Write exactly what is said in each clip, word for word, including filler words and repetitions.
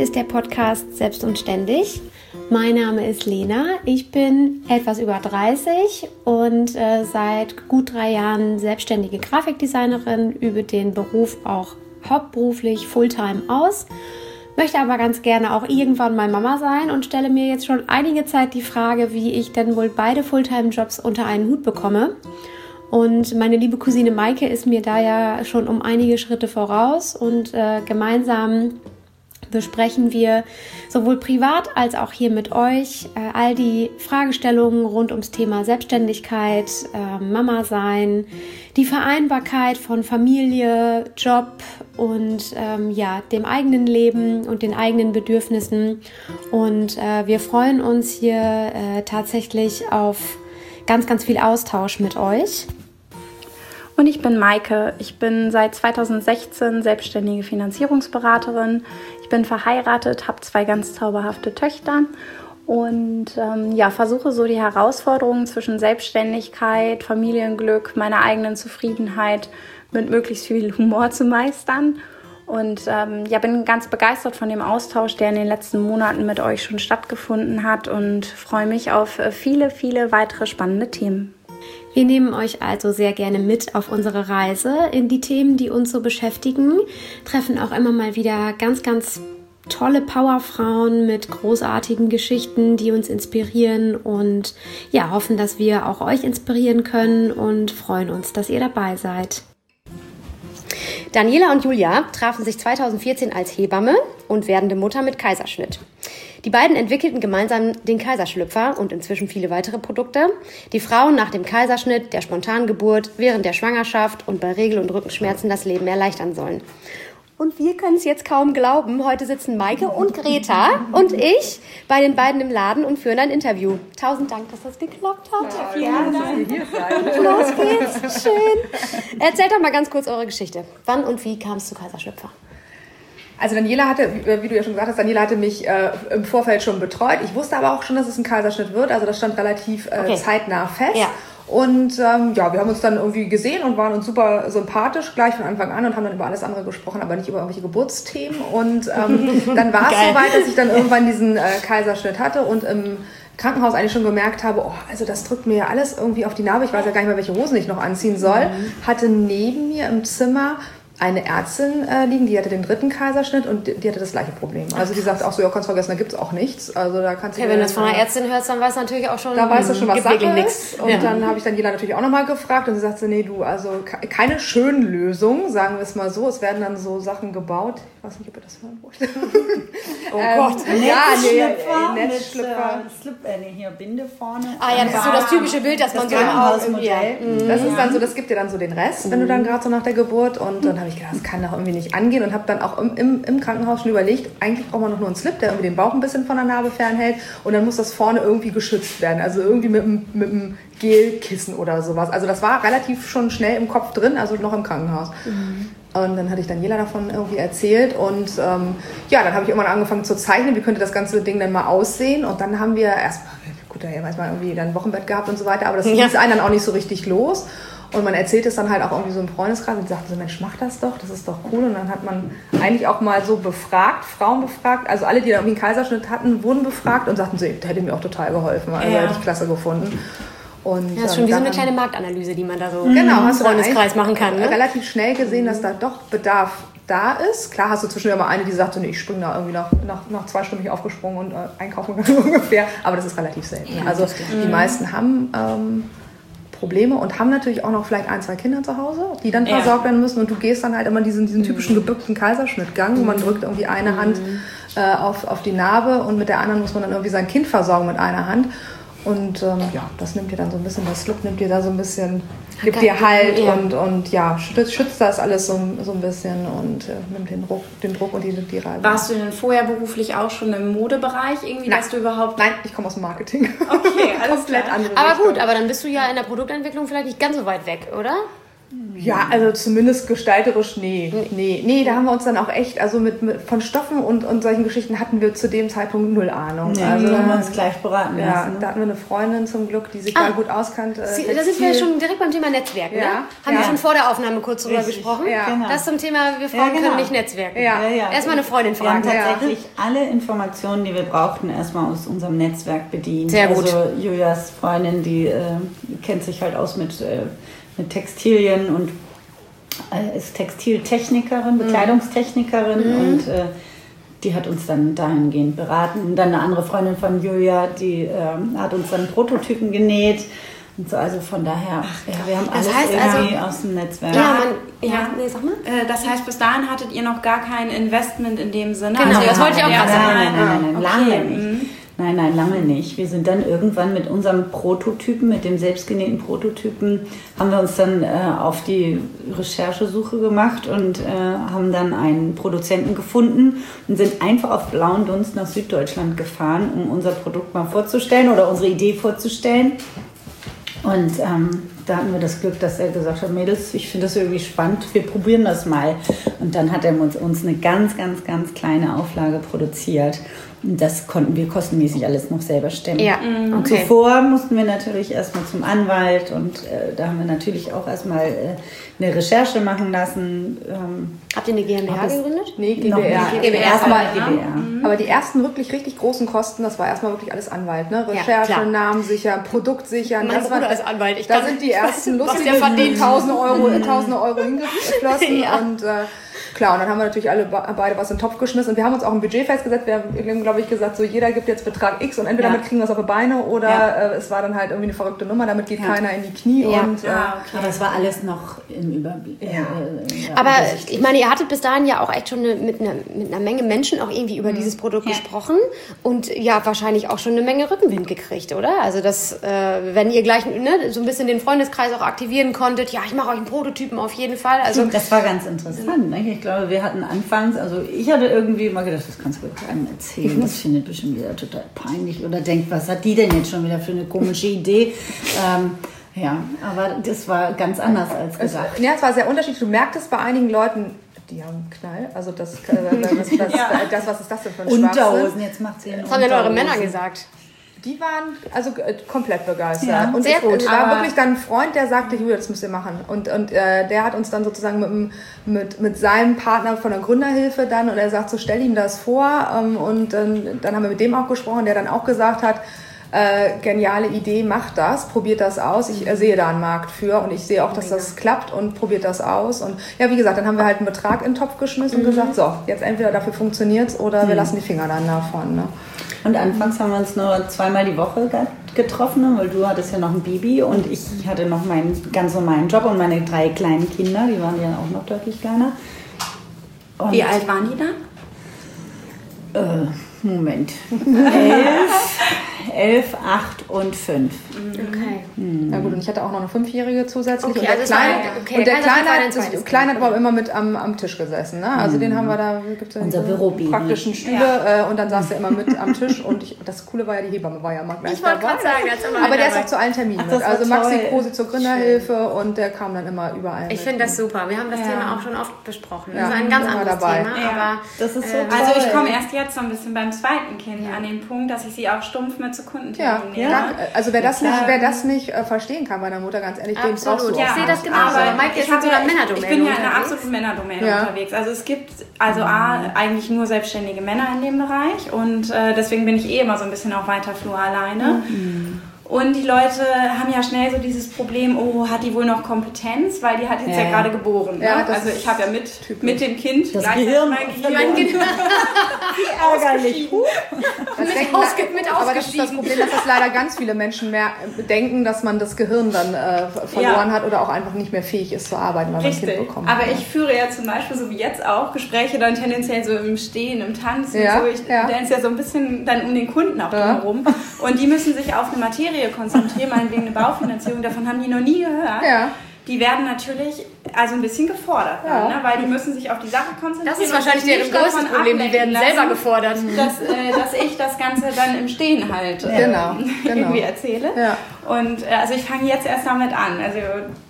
ist der Podcast Selbst und Ständig. Mein Name ist Lena, ich bin etwas über dreißig und äh, seit gut drei Jahren selbstständige Grafikdesignerin, übe den Beruf auch hauptberuflich Fulltime aus, möchte aber ganz gerne auch irgendwann mal Mama sein und stelle mir jetzt schon einige Zeit die Frage, wie ich denn wohl beide Fulltime-Jobs unter einen Hut bekomme. Und meine liebe Cousine Maike ist mir da ja schon um einige Schritte voraus und äh, gemeinsam besprechen wir sowohl privat als auch hier mit euch äh, all die Fragestellungen rund ums Thema Selbstständigkeit, äh, Mama sein, die Vereinbarkeit von Familie, Job und ähm, ja, dem eigenen Leben und den eigenen Bedürfnissen. Und äh, wir freuen uns hier äh, tatsächlich auf ganz, ganz viel Austausch mit euch. Und ich bin Maike. Ich bin seit zweitausendsechzehn selbstständige Finanzierungsberaterin. Ich bin verheiratet, habe zwei ganz zauberhafte Töchter und ähm, ja, versuche so die Herausforderungen zwischen Selbstständigkeit, Familienglück, meiner eigenen Zufriedenheit mit möglichst viel Humor zu meistern. Und ähm, ja, bin ganz begeistert von dem Austausch, der in den letzten Monaten mit euch schon stattgefunden hat und freue mich auf viele, viele weitere spannende Themen. Wir nehmen euch also sehr gerne mit auf unsere Reise in die Themen, die uns so beschäftigen, treffen auch immer mal wieder ganz, ganz tolle Powerfrauen mit großartigen Geschichten, die uns inspirieren und ja, hoffen, dass wir auch euch inspirieren können und freuen uns, dass ihr dabei seid. Daniela und Julia trafen sich zweitausendvierzehn als Hebamme und werdende Mutter mit Kaiserschnitt. Die beiden entwickelten gemeinsam den Kaiserschlüpfer und inzwischen viele weitere Produkte, die Frauen nach dem Kaiserschnitt, der Spontangeburt, während der Schwangerschaft und bei Regel- und Rückenschmerzen das Leben erleichtern sollen. Und wir können es jetzt kaum glauben, heute sitzen Maike und Greta und ich bei den beiden im Laden und führen ein Interview. Tausend Dank, dass das geklappt hat. Ja, vielen Dank. Los geht's, schön. Erzählt doch mal ganz kurz eure Geschichte. Wann und wie kam es zu Kaiserschlüpfer? Also Daniela hatte, wie du ja schon gesagt hast, Daniela hatte mich äh, im Vorfeld schon betreut. Ich wusste aber auch schon, dass es ein Kaiserschnitt wird. Also das stand relativ äh, okay. zeitnah fest. Ja. Und ähm, ja, wir haben uns dann irgendwie gesehen und waren uns super sympathisch gleich von Anfang an und haben dann über alles andere gesprochen, aber nicht über irgendwelche Geburtsthemen. Und ähm, dann war es soweit, dass ich dann irgendwann diesen äh, Kaiserschnitt hatte und im Krankenhaus eigentlich schon gemerkt habe, oh, also das drückt mir ja alles irgendwie auf die Narbe. Ich weiß ja gar nicht mehr, welche Hosen ich noch anziehen soll. Mhm. Hatte neben mir im Zimmer eine Ärztin äh, liegen, die hatte den dritten Kaiserschnitt und die, die hatte das gleiche Problem. Also die sagte auch so, ja, kannst vergessen, da gibt's auch nichts. Also da kannst du. Okay, wenn du das von einer Ärztin hörst, dann weißt du natürlich auch schon, da weißt du schon, was Sache ist. Und ja. dann habe ich Daniela natürlich auch nochmal gefragt und sie sagte, nee, du, also keine schönen Lösungen, sagen wir es mal so. Es werden dann so Sachen gebaut. Ich weiß nicht, ob ihr das hören wollt. Oh ähm, Gott, ja, nee, Netzschlüpfer. Mit, äh, Slip, äh, nee, hier Binde vorne. Ah ja, das ist so das typische Bild, dass das man so Krankenhausmodell. Mhm. Das ist dann so, das gibt dir dann so den Rest, mhm. wenn du dann gerade so nach der Geburt und dann habe ich gedacht, das kann doch irgendwie nicht angehen und habe dann auch im, im, im Krankenhaus schon überlegt, eigentlich braucht man noch nur einen Slip, der irgendwie den Bauch ein bisschen von der Narbe fernhält und dann muss das vorne irgendwie geschützt werden, also irgendwie mit, mit einem Gelkissen oder sowas. Also das war relativ schon schnell im Kopf drin, also noch im Krankenhaus. Mhm. Und dann hatte ich Daniela davon irgendwie erzählt und ähm, ja, dann habe ich irgendwann angefangen zu zeichnen, wie könnte das ganze Ding dann mal aussehen und dann haben wir erstmal, gut, da haben wir erstmal irgendwie dann ein Wochenbett gehabt und so weiter, aber das ja. ließ einen dann auch nicht so richtig los. Und man erzählt es dann halt auch irgendwie so im Freundeskreis und sagt so, Mensch, mach das doch, das ist doch cool. Und dann hat man eigentlich auch mal so befragt, Frauen befragt, also alle, die da irgendwie einen Kaiserschnitt hatten, wurden befragt und sagten so, das hätte mir auch total geholfen, also ja. hätte ich klasse gefunden. Und, ja, das ist schon wie so eine kleine Marktanalyse, die man da so genau, im Freundeskreis machen kann. Ne? Relativ schnell gesehen, dass da doch Bedarf da ist. Klar hast du zwischendurch mal eine, die sagt so, nee, ich springe da irgendwie nach, nach, nach zwei Stunden nicht aufgesprungen und äh, einkaufen gegangen ungefähr. Aber das ist relativ selten. Ja, also die mhm. meisten haben ähm, Probleme und haben natürlich auch noch vielleicht ein, zwei Kinder zu Hause, die dann versorgt ja. werden müssen und du gehst dann halt immer diesen, diesen typischen gebückten Kaiserschnittgang, wo man drückt irgendwie eine Hand äh, auf, auf die Narbe und mit der anderen muss man dann irgendwie sein Kind versorgen mit einer Hand. Und ähm, ja, das nimmt dir dann so ein bisschen, das Slip nimmt dir da so ein bisschen, gibt dir Halt ja. und, und ja, schützt, schützt das alles so, so ein bisschen und äh, nimmt den Druck, den Druck und die, die Reibung. Warst du denn vorher beruflich auch schon im Modebereich irgendwie, Nein. dass du überhaupt... Nein, ich komme aus dem Marketing. Okay, alles komplett klar. andere Aber Richtung. gut, aber dann bist du ja in der Produktentwicklung vielleicht nicht ganz so weit weg, oder? Ja, also zumindest gestalterisch, nee. Nee, nee, da haben wir uns dann auch echt, also mit, mit von Stoffen und, und solchen Geschichten hatten wir zu dem Zeitpunkt null Ahnung. Nee, also da haben wir uns gleich beraten ja, lassen. Ne? Da hatten wir eine Freundin zum Glück, die sich Ah. da gut auskannte. Sie, da sind wir ja schon direkt beim Thema Netzwerken, Ja. ne? Haben Ja. wir schon vor der Aufnahme kurz drüber Richtig. gesprochen. Ja. Genau. Das zum Thema, wir Frauen Ja, genau. können nicht netzwerken. Ja. Ja, ja. Erstmal eine Freundin Wir haben fragen. tatsächlich alle Informationen, die wir brauchten, erstmal aus unserem Netzwerk bedient. Sehr gut. Also Julias Freundin, die äh, kennt sich halt aus mit, äh, mit Textilien und äh, ist Textiltechnikerin, Bekleidungstechnikerin Mhm. und äh, die hat uns dann dahingehend beraten. Und dann eine andere Freundin von Julia, die äh, hat uns dann Prototypen genäht. Und so, also von daher, ja, wir haben Das alles heißt irgendwie also- aus dem Netzwerk. Ja, man, ja, Ja. nee, sag mal. Äh, Das heißt, bis dahin hattet ihr noch gar kein Investment in dem Sinne. Genau, also das wollte ich auch ihr gerade habt sagen. Nein, nein, nein, nein, Okay. lange nicht. Nein, nein, lange nicht. Wir sind dann irgendwann mit unserem Prototypen, mit dem selbstgenähten Prototypen, haben wir uns dann äh, auf die Recherchesuche gemacht und äh, haben dann einen Produzenten gefunden und sind einfach auf blauen Dunst nach Süddeutschland gefahren, um unser Produkt mal vorzustellen oder unsere Idee vorzustellen. Und ähm, da hatten wir das Glück, dass er gesagt hat, Mädels, ich finde das irgendwie spannend, wir probieren das mal. Und dann hat er uns, uns eine ganz, ganz, ganz kleine Auflage produziert. Und das konnten wir kostenmäßig alles noch selber stemmen. Ja, Und okay. zuvor mussten wir natürlich erstmal zum Anwalt und äh, da haben wir natürlich auch erstmal äh, eine Recherche machen lassen. Ähm, Habt ihr eine GmbH es- gegründet? Nee, noch GbR. nicht. GbR. Erstmal Aber- eine GbR. Aber die ersten wirklich richtig großen Kosten, das war erstmal wirklich alles Anwalt, ne? Ja, Recherche, klar. Namen sichern, Produkt sichern. Mein das Bruder war, ist Anwalt. Ich da kann- sind die ersten was lustigen der verdient. tausend Euro, tausende Euro hingeflossen. Ja. Und äh, klar, und dann haben wir natürlich alle be- beide was in den Topf geschmissen. Und wir haben uns auch ein Budget festgesetzt. Wir haben, glaube ich, gesagt, so jeder gibt jetzt Betrag X und entweder Ja. damit kriegen wir es auf die Beine oder Ja. äh, es war dann halt irgendwie eine verrückte Nummer, damit geht Ja. keiner in die Knie. Ja. Und, äh, Ah, okay. Aber es war alles noch im Überblick. Äh, äh, Aber übersichtlich. ich meine, ihr hattet bis dahin ja auch echt schon eine, mit, einer, mit einer Menge Menschen auch irgendwie über dieses Produkt Ja. gesprochen und ja wahrscheinlich auch schon eine Menge Rückenwind gekriegt, oder? Also das, äh, wenn ihr gleich ne, so ein bisschen den Freundeskreis auch aktivieren konntet, ja, ich mache euch einen Prototypen auf jeden Fall. Also Das war ganz interessant. Ne? Ich glaube, wir hatten anfangs, also ich hatte irgendwie immer gedacht, das kannst du keinem erzählen, das findet bestimmt wieder total peinlich oder denkt, was hat die denn jetzt schon wieder für eine komische Idee? Ähm, ja, aber das war ganz anders als Es, gedacht. ja, es war sehr unterschiedlich. Du merktest bei einigen Leuten, die haben einen Knall. Also das, äh, was, was, das, was ist das denn für ein Schwachsinn? Unterhosen, jetzt macht sie was haben denn eure Männer gesagt? Die waren also äh, komplett begeistert. Ja, und sehr es, gut, es war aber- wirklich dann ein Freund, der sagte, Julia, das müsst ihr machen. Und, und äh, der hat uns dann sozusagen mit, dem- mit, mit seinem Partner von der Gründerhilfe dann, und er sagt so, stell ihm das vor. Ähm, und ähm, dann haben wir mit dem auch gesprochen, der dann auch gesagt hat, äh, geniale Idee, macht das, probiert das aus. Ich äh, sehe da einen Markt für und ich sehe auch, dass das klappt und probiert das aus. Und ja, wie gesagt, dann haben wir halt einen Betrag in den Topf geschmissen und gesagt, so, jetzt entweder dafür funktioniert's oder wir lassen die Finger dann davon. Ne? Und anfangs haben wir uns nur zweimal die Woche ge- getroffen, weil du hattest ja noch ein Baby und ich hatte noch meinen ganz normalen Job und meine drei kleinen Kinder, die waren ja auch noch deutlich kleiner. Und, Wie alt waren die dann? Äh, Moment. elf, elf, acht und fünf. Okay. Na gut, und ich hatte auch noch eine Fünfjährige zusätzlich. Okay, und der also es war- Kleine, okay, und der der Kleine Kleine, hat hat, ein zweites das, Kleine hat aber immer mit am, am Tisch gesessen. Ne? Also den haben wir da, gibt's ja Unser diese Bürobaby. praktischen Stühle äh, und dann saß er immer mit am Tisch und ich, das Coole war ja, die Hebamme war ja mal gleich Ich wollte dabei. gerade sagen, der ist immer Aber der ist dabei. auch zu allen Terminen Ach, das mit. Also war Maxi toll. Krosi zur Gründerhilfe und der kam dann immer überall Ich mit. finde das super. Wir haben das Ja. Thema auch schon oft besprochen. Ja, Das ist ein ganz immer anderes dabei. Thema. Ja. Aber Das ist so äh, toll. Also ich komme erst jetzt so ein bisschen beim zweiten Kind an den Punkt, dass ich sie auch stumpf mit zu Ja, Kundenterminen nehme. ja. Also wer das Ja. nicht, wer das nicht äh, verstehen kann bei der Mutter, ganz ehrlich, den brauchst du Absolut. auch Ich sehe das nicht. genauso. Also, Aber Maike ist ich, in hab so einer ja, ich, Männerdomäne ich bin ja in einer unterwegs. absoluten Männerdomäne Ja. unterwegs. Also es gibt also A, eigentlich nur selbstständige Männer in dem Bereich und äh, deswegen bin ich eh immer so ein bisschen auf weiter Flur alleine. Und die Leute haben ja schnell so dieses Problem, oh, hat die wohl noch Kompetenz, weil die hat jetzt ja, Ja. gerade geboren. Ne? Ja, das also ist ich habe ja mit, mit dem Kind Das gleichzeitig Gehirn mein Gehirn. mein Gehirn ärgerlich. Das Mit denken, ausge- mit aber das ist das ausgestiegen. Problem, dass das leider ganz viele Menschen mehr denken, dass man das Gehirn dann äh, verloren Ja. hat oder auch einfach nicht mehr fähig ist zu arbeiten, weil man ein Richtig, Kind bekommt. aber ich führe ja zum Beispiel, so wie jetzt auch, Gespräche dann tendenziell so im Stehen, im Tanzen, Ja, so. Ich ja. dance ja so ein bisschen dann um den Kunden auch Ja. drumherum. Und die müssen sich auf eine Materie konzentrieren, meinetwegen eine Baufinanzierung, davon haben die noch nie gehört. Ja. Die werden natürlich also ein bisschen gefordert, Ja. dann, ne? Weil die müssen sich auf die Sache konzentrieren. Das ist und wahrscheinlich sich deren nicht größtes davon Problem. Die werden ablenken selber lassen, gefordert. Dass, äh, dass ich das Ganze dann im Stehen halt äh, Genau, genau. irgendwie erzähle. Ja. Und äh, also ich fange jetzt erst damit an. Also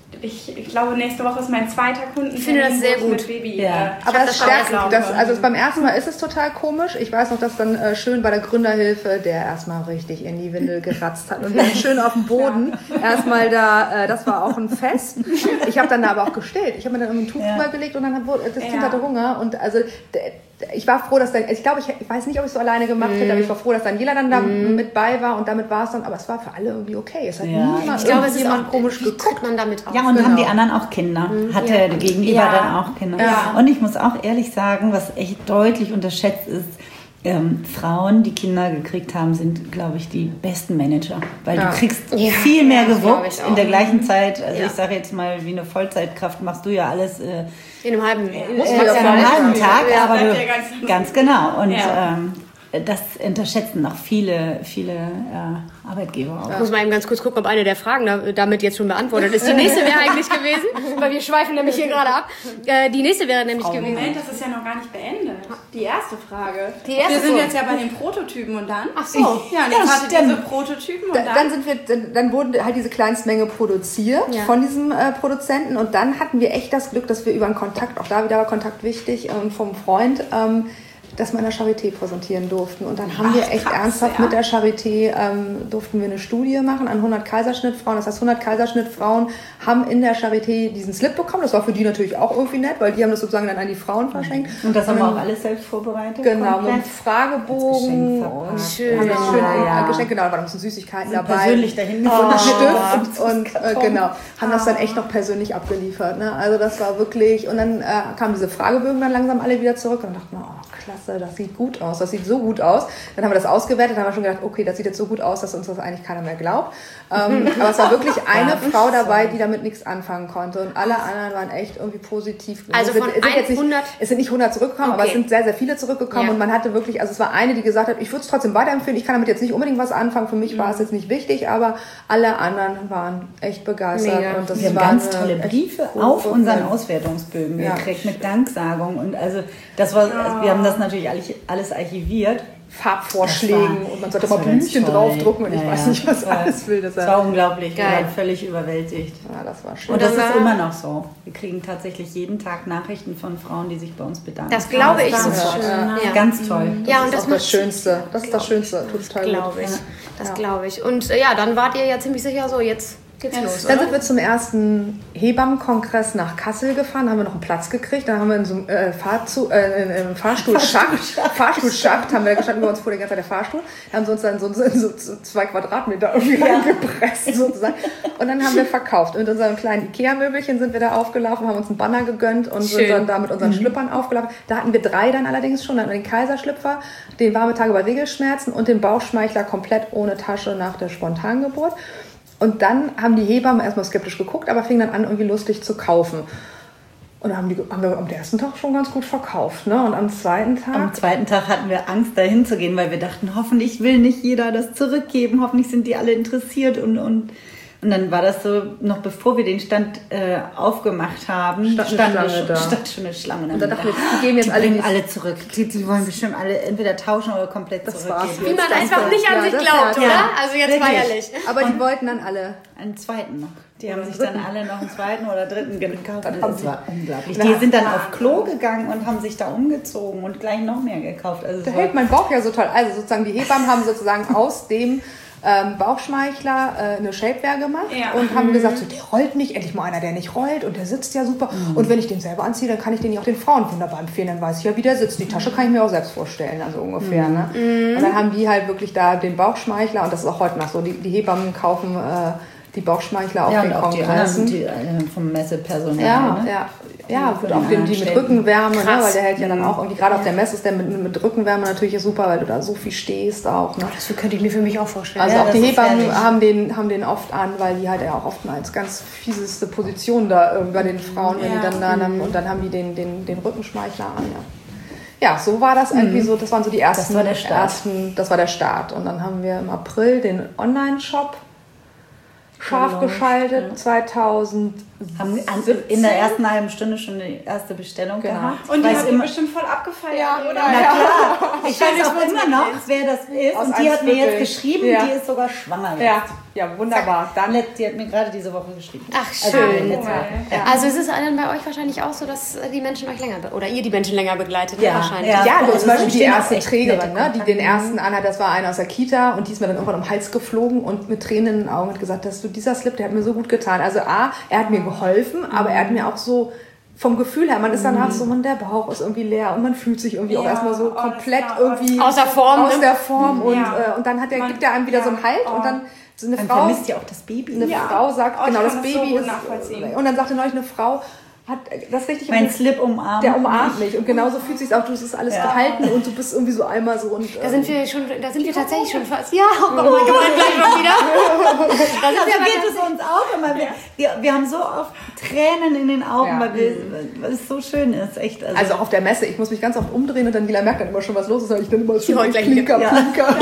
Ich, ich glaube, nächste Woche ist mein zweiter Kundentermin. Ich finde das sehr gut. Mit Baby. Ja. Aber das, das stärkt, auch das, also beim ersten Mal ist es total komisch. Ich weiß noch, dass dann äh, schön bei der Gründerhilfe, der erstmal richtig in die Windel geratzt hat und dann schön auf dem Boden erstmal da, äh, das war auch ein Fest. Ich habe dann da aber auch gestillt. Ich habe mir dann ein Tuch Ja. drüber gelegt und dann hat, das Kind Ja. hatte Hunger und also d- ich war froh, dass dann, ich glaube, ich, ich weiß nicht, ob ich es so alleine gemacht hätte, aber ich war froh, dass Daniela dann da mit bei war und damit war es dann, aber es war für alle irgendwie okay. Es hat Ja. niemand Ich glaube, es ist jemand auch, komisch wie geguckt. tritt man damit auf? Ja, und Genau. haben die anderen auch Kinder? Hatte Ja. der Gegenüber Ja. dann auch Kinder? Ja. Und ich muss auch ehrlich sagen, was echt deutlich unterschätzt ist, ähm, Frauen, die Kinder gekriegt haben, sind, glaube ich, die besten Manager. Weil Ja. du kriegst Ja. viel mehr Ja, das glaub gewuppt ich auch. in der gleichen Zeit. Also Ja. ich sage jetzt mal, wie eine Vollzeitkraft machst du ja alles äh, In einem halben Muss äh, man ja an einem sagen. halben Tag, Ja, aber bleibt du, ja ganz- ganz genau. Und Ja. ähm, das unterschätzen noch viele, viele äh, Arbeitgeber auch. Ich muss mal eben ganz kurz gucken, ob eine der Fragen da, damit jetzt schon beantwortet ist. Die nächste wäre eigentlich gewesen, weil wir schweifen nämlich hier gerade ab. Äh, die nächste wäre nämlich gewesen. Moment, das ist ja noch gar nicht beendet. Die erste Frage. Die erste wir sind Frage. jetzt ja bei den Prototypen und dann? Ach so. Ja, und Ja, jetzt hattet ihr stimmt. so Prototypen und Da, dann? dann sind wir, dann, dann wurden halt diese Kleinstmenge produziert Ja. von diesem äh, Produzenten und dann hatten wir echt das Glück, dass wir über einen Kontakt, auch da wieder war Kontakt wichtig, ähm, vom Freund, ähm, dass wir in der Charité präsentieren durften. Und dann haben wir echt krass, ernsthaft ja. mit der Charité, ähm, durften wir eine Studie machen an hundert Kaiserschnittfrauen. Das heißt, hundert Kaiserschnittfrauen haben in der Charité diesen Slip bekommen. Das war für die natürlich auch irgendwie nett, weil die haben das sozusagen dann an die Frauen verschenkt. Und das haben wir auch alles selbst vorbereitet? Genau, mit komplett? einem Fragebogen Als und Geschenk Schön. haben das schön Ja, ja. äh, geschenkt. Genau, da waren ein bisschen Süßigkeiten Sind dabei. persönlich dahin und gefahren. Stift Oh, und äh, genau, haben das dann echt noch persönlich abgeliefert. Ne? Also das war wirklich, und dann äh, kamen diese Fragebögen dann langsam alle wieder zurück und dachten wir, oh klasse, das sieht gut aus, das sieht so gut aus. Dann haben wir das ausgewertet, dann haben wir schon gedacht, okay, das sieht jetzt so gut aus, dass uns das eigentlich keiner mehr glaubt. Ähm, aber es war wirklich eine Frau dabei, die damit nichts anfangen konnte und alle anderen waren echt irgendwie positiv. Also es sind, von es sind jetzt nicht, hundert es sind nicht hundert zurückgekommen, aber es Okay. sind sehr, sehr viele zurückgekommen Ja. und man hatte wirklich, also es war eine, die gesagt hat, ich würde es trotzdem weiterempfehlen, ich kann damit jetzt nicht unbedingt was anfangen, für mich war es jetzt nicht wichtig, aber alle anderen waren echt begeistert. Mega. Und das Wir haben war ganz eine tolle echt Briefe coole auf unseren Rückmeldung. Auswertungsbögen Ja. gekriegt mit Danksagung. Und also das war, also wir haben das natürlich alles, alles archiviert. Farbvorschlägen Das war- und man sollte das mal war ganz Blümchen toll. draufdrucken und ich Ja, weiß ja. nicht, was Das war- alles will. Das Das war unglaublich. Wir Geil. waren völlig überwältigt. ja, das war schön. Und das dann ist war- immer noch so. Wir kriegen tatsächlich jeden Tag Nachrichten von Frauen, die sich bei uns bedanken. Das glaube ich das so ist schön. Ja. Ja. Ganz toll. Ja, das und ist das auch das macht Schönste. Das ist das Schönste. Total gut. glaube ich. Ja. Das Ja. glaube ich. Und äh, ja, dann wart ihr ja ziemlich sicher so, jetzt geht's los, Dann oder? sind wir zum ersten Hebammenkongress nach Kassel gefahren, da haben wir noch einen Platz gekriegt, dann haben wir in so einem äh, Fahrzu äh, in einem Fahrstuhlschacht, Fahrstuhlschacht haben wir gestanden, über uns fuhr die ganze Zeit der Fahrstuhl, da haben sie uns dann so, so, so, so zwei Quadratmeter irgendwie reingepresst sozusagen und dann haben wir verkauft. Mit unserem kleinen Ikea-Möbelchen sind wir da aufgelaufen, haben uns einen Banner gegönnt und sind Schön. dann da mit unseren Schlüppern aufgelaufen. Da hatten wir drei dann allerdings schon, dann hatten wir den Kaiserschlüpfer, den warme Tage bei Regelschmerzen und den Bauchschmeichler komplett ohne Tasche nach der Spontangeburt. Und dann haben die Hebammen erstmal skeptisch geguckt, aber fingen dann an, irgendwie lustig zu kaufen. Und dann haben, die, haben wir am ersten Tag schon ganz gut verkauft. Ne? Und am zweiten Tag... Am zweiten Tag hatten wir Angst, dahin zu gehen, weil wir dachten, hoffentlich will nicht jeder das zurückgeben, hoffentlich sind die alle interessiert. Und, und, und dann war das so, noch bevor wir den Stand äh, aufgemacht haben, Stand eine stand, Schlange eine, da. stand schon eine Schlange. Und dann haben dachten wir wir, die geben jetzt die alle bringen die- alle zurück. Die, die wollen bestimmt alle entweder tauschen oder komplett Das zurückgeben. war's Wie jetzt. man Das einfach war- nicht an ja, sich das glaubt, war- oder? ja. Also jetzt Wirklich. mal ehrlich. Aber die wollten dann alle... Einen zweiten noch. Die haben sich dann alle noch einen zweiten oder dritten gekauft. haben Das sie. war unglaublich. Na, Die sind dann auf Klo gegangen und haben sich da umgezogen und gleich noch mehr gekauft. Also es Da war- hält mein Bauch ja so toll. Also sozusagen die Hebammen haben sozusagen aus dem ähm, Bauchschmeichler äh, eine Shapewear gemacht Ja. und haben gesagt, so, der rollt nicht, endlich mal einer, der nicht rollt und der sitzt ja super. Und wenn ich den selber anziehe, dann kann ich den ja auch den Frauen wunderbar empfehlen. Dann weiß ich ja, wie der sitzt. Die Tasche kann ich mir auch selbst vorstellen, also ungefähr. Ne? Und dann haben die halt wirklich da den Bauchschmeichler und das ist auch heute noch so. Die, die Hebammen kaufen äh, die Bauchschmeichler auf ja, den und auch die Kongressen. anderen die, äh, vom Messepersonal. Ja, ne? ja, ja, von und auch den den, anderen die mit Ständen. Rückenwärme, ne, Krass. weil der hält ja dann auch irgendwie, gerade auf der Messe ist der mit, mit Rückenwärme natürlich super, weil du da so viel stehst auch. Ne? Das könnte ich mir für mich auch vorstellen. Also Ja, auch das die ist Hebammen herrlich. haben den, haben den oft an, weil die halt ja auch oft als ganz fieseste Position da äh, bei den Frauen, wenn Ja. die dann da, dann, und dann haben die den, den, den Rückenschmeichler an, ja. Ja, so war das irgendwie so, das waren so die ersten, Das war der Start. ersten, das war der Start. Und dann haben wir im April den Online-Shop scharf Genau. geschaltet, Ja. zweitausend. Haben in der ersten halben Stunde schon die erste Bestellung Genau. gehabt. Und die weiß habt ihr immer, bestimmt voll abgefeiert, Ja, oder? na klar, ich weiß auch immer noch, wer das ist. Aus Und die hat mir jetzt Eimsbüttel. geschrieben, Ja. die ist sogar schwanger jetzt. Ja, ja, wunderbar. Dann Let- Die hat mir gerade diese Woche geschrieben. Ach, Also, schön. jetzt Cool. auch. Ja. Also es ist dann bei euch wahrscheinlich auch so, dass die Menschen euch länger, be- oder ihr die Menschen länger begleitet, Ja, wahrscheinlich. ja. Ja, du Also zum Beispiel es die entstehen auch erste echt Trägerin, nette ne, die Kontakte. den ersten anhat, das war einer aus der Kita und die ist mir dann irgendwann um den Hals geflogen und mit Tränen in den Augen hat gesagt, dass du dieser Slip, der hat mir so gut getan. Also A, er hat mir geholfen, aber er hat mir auch so vom Gefühl her, man ist danach so, man, der Bauch ist irgendwie leer und man fühlt sich irgendwie auch Ja, erstmal so oh, das komplett war- irgendwie Außer Form, aus ne? der Form und, Ja. äh, und dann hat er, Man- gibt er einem wieder ja. so einen Halt Oh. und dann so eine Man Frau, vermisst ja auch das Baby. eine Ja. Frau sagt, Oh, ich genau, kann das das so Baby gut ist, nachvollziehen. und dann sagte neulich eine Frau, hat das richtig Mein Slip umarmt. der umarmt mich und genauso fühlt sich auch, du es ist alles Ja. gehalten und du bist irgendwie so einmal so und Da sind wir schon, da sind wir tatsächlich schon fast. Ja, oh Gott, mein Gott, gleich schon wieder. Da sind Also wir aber geht es uns auch immer. Wir, wir, wir haben so oft Tränen in den Augen, Ja. weil, wir, weil es so schön ist. Echt. Also, also auch auf der Messe, ich muss mich ganz oft umdrehen und dann Lila merkt dann immer schon, was los ist, weil ich dann immer schon wollte gleich Klinker, wieder- Klinker.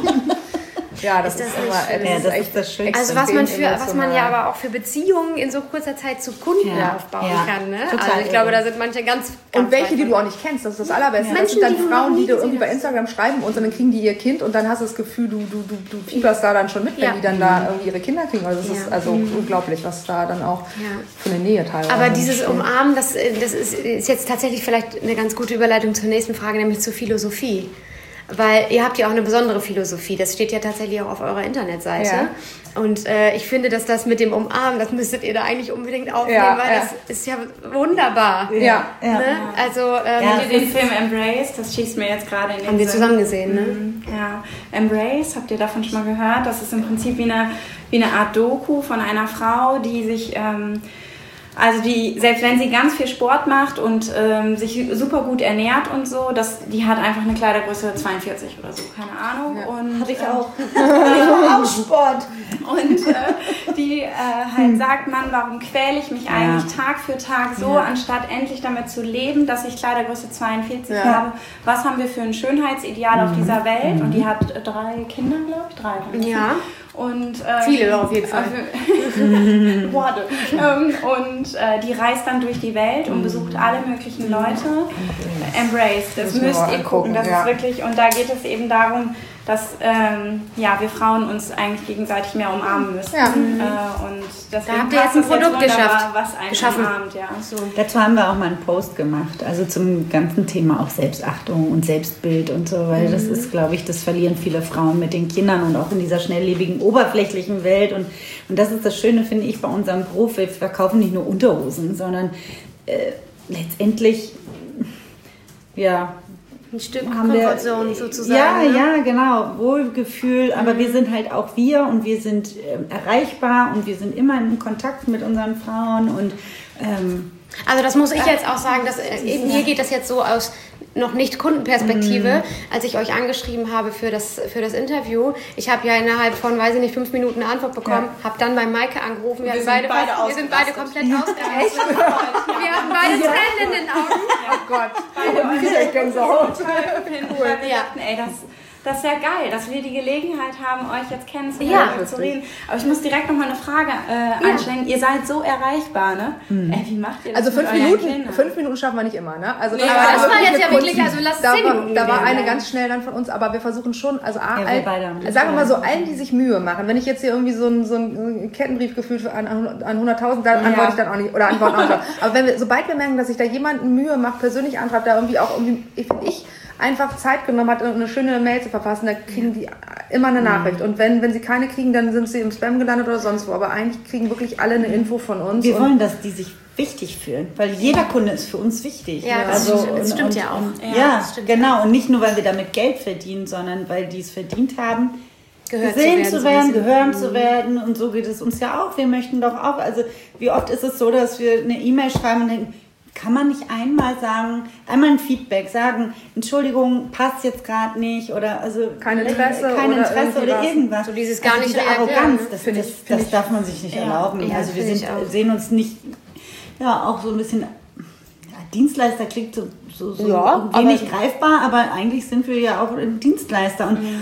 Ja, das ist, das immer, nicht das schön? Ja, ist das echt ist das Schönste. Also was man für, extrem was man ja emotional. aber auch für Beziehungen in so kurzer Zeit zu Kunden Ja. aufbauen Ja. kann. Ne? Total Also ich glaube, irre. da sind manche ganz, ganz Und welche, weit die du von- auch nicht kennst, das ist das Allerbeste. Das Menschen, sind dann die du noch Frauen, nie die du irgendwie gesehen bei hast. Instagram schreiben und dann kriegen die ihr Kind und dann hast du das Gefühl, du, du, du, du fieberst da dann schon mit, wenn Ja. die dann da irgendwie ihre Kinder kriegen. Also das Ja. ist also unglaublich, was da dann auch Ja. für eine Nähe teilweise Aber dieses entsteht. Umarmen, das, das ist, ist jetzt tatsächlich vielleicht eine ganz gute Überleitung zur nächsten Frage, nämlich zur Philosophie. Weil ihr habt ja auch eine besondere Philosophie. Das steht ja tatsächlich auch auf eurer Internetseite. Ja. Und äh, ich finde, dass das mit dem Umarmen, das müsstet ihr da eigentlich unbedingt aufnehmen, Ja, weil ja. das ist ja wunderbar. Ja. ja. Ne? Also ähm, Ja. Habt ihr den Film Embrace? Das schießt mir jetzt gerade in den haben wir Sinn. zusammen gesehen, ne? Mhm, Ja, Embrace, habt ihr davon schon mal gehört? Das ist im Prinzip wie eine, wie eine Art Doku von einer Frau, die sich, ähm, also die, selbst wenn sie ganz viel Sport macht und ähm, sich super gut ernährt und so, das, die hat einfach eine Kleidergröße zweiundvierzig oder so, keine Ahnung. Ja. Und, Hatte ich ähm, auch. auch Sport. Und äh, die äh, halt sagt, Mann, warum quäle ich mich eigentlich Tag für Tag so, Ja. anstatt endlich damit zu leben, dass ich Kleidergröße zweiundvierzig Ja. habe. Was haben wir für ein Schönheitsideal auf dieser Welt? Und die hat drei Kinder, glaube ich, drei. waren das, ne? Ja. Und, äh, Viele auf jeden Fall. Äh, Warte. ähm, und äh, die reist dann durch die Welt und besucht alle möglichen Leute. Embrace, das Müssen wir müsst mal ihr gucken. angucken, Das ja. ist wirklich, und da geht es eben darum, dass ähm, ja, wir Frauen uns eigentlich gegenseitig mehr umarmen müssen. Ja. Äh, und deswegen Da habt ihr jetzt passt ein es Produkt wunderbar, geschafft. was einen Geschaffen. umarmt. Ja. So. Dazu haben wir auch mal einen Post gemacht, also zum ganzen Thema auch Selbstachtung und Selbstbild und so, weil das ist, glaube ich, das verlieren viele Frauen mit den Kindern und auch in dieser schnelllebigen, oberflächlichen Welt. Und, und das ist das Schöne, finde ich, bei unserem Beruf. Wir verkaufen nicht nur Unterhosen, sondern äh, letztendlich, ja, Ein Stück haben wir, Comfortzone sozusagen. Ja, ne? ja, genau, Wohlgefühl, aber wir sind halt auch wir und wir sind ähm, erreichbar und wir sind immer in Kontakt mit unseren Frauen und ähm, Also das muss ich jetzt auch sagen, dass äh, eben mir geht das jetzt so aus noch nicht Kundenperspektive, als ich euch angeschrieben habe für das, für das Interview. Ich habe ja innerhalb von, weiß ich nicht, fünf Minuten eine Antwort bekommen, habe dann bei Maike angerufen. Wir, Wir hatten sind beide, beide fast, wir sind beide ausgerastet. komplett ausgerastet. Wir hatten beide Tränen in den Augen. Oh Gott, diese Gänsehaut. Cool. Wir Ja. dachten, ey, das, das ist ja geil, dass wir die Gelegenheit haben, euch jetzt kennenzulernen Ja. und zu reden. Aber ich muss direkt noch mal eine Frage äh, anstellen. Ihr seid so erreichbar, ne? Ey, wie macht ihr das Also mit fünf euren Minuten, Kindern? fünf Minuten schaffen wir nicht immer, ne? Also Nee, war aber das war wirklich jetzt ja eine wirklich, Kunst. also lass es da zehn war, Minuten Da war gewesen eine sein. ganz schnell dann von uns, aber wir versuchen schon, also A, wir all, beide haben das sagen wir mal so, gemacht. allen, die sich Mühe machen, wenn ich jetzt hier irgendwie so einen so einen Kettenbrief gefühlt für an, an hunderttausend, dann antworte ich dann auch nicht, oder antworte auch nicht. Aber wenn wir, sobald wir merken, dass sich da jemand Mühe macht, persönlich antreibt, da irgendwie auch irgendwie, ich, ich einfach Zeit genommen hat, eine schöne Mail zu verfassen, da kriegen die immer eine Nachricht. Und wenn, wenn sie keine kriegen, dann sind sie im Spam gelandet oder sonst wo. Aber eigentlich kriegen wirklich alle eine Info von uns. wir und wollen, dass die sich wichtig fühlen, weil jeder Kunde ist für uns wichtig. Ja, das also, stimmt- das und, stimmt und, ja auch. Und, Ja, ja, das stimmt genau. Und nicht nur, weil wir damit Geld verdienen, sondern weil die es verdient haben, Gehört gesehen zu zu werden, werden, so ein bisschen. gehören zu werden. Und so geht es uns ja auch. Wir möchten doch auch, also wie oft ist es so, dass wir eine E-Mail schreiben und denken, kann man nicht einmal sagen, einmal ein Feedback, sagen, Entschuldigung, passt jetzt gerade nicht oder also Kein Interesse kein oder Interesse irgendwie oder was. irgendwas. So dieses gar also nicht diese reagieren, Arroganz, ne? das, Find das, ich- find das ich- darf man sich nicht erlauben. ja, also wir find sind, ich auch. sehen uns nicht, ja, auch so ein bisschen, ja, Dienstleister klingt so, so, so Ja, wenig aber- greifbar, aber eigentlich sind wir ja auch Dienstleister und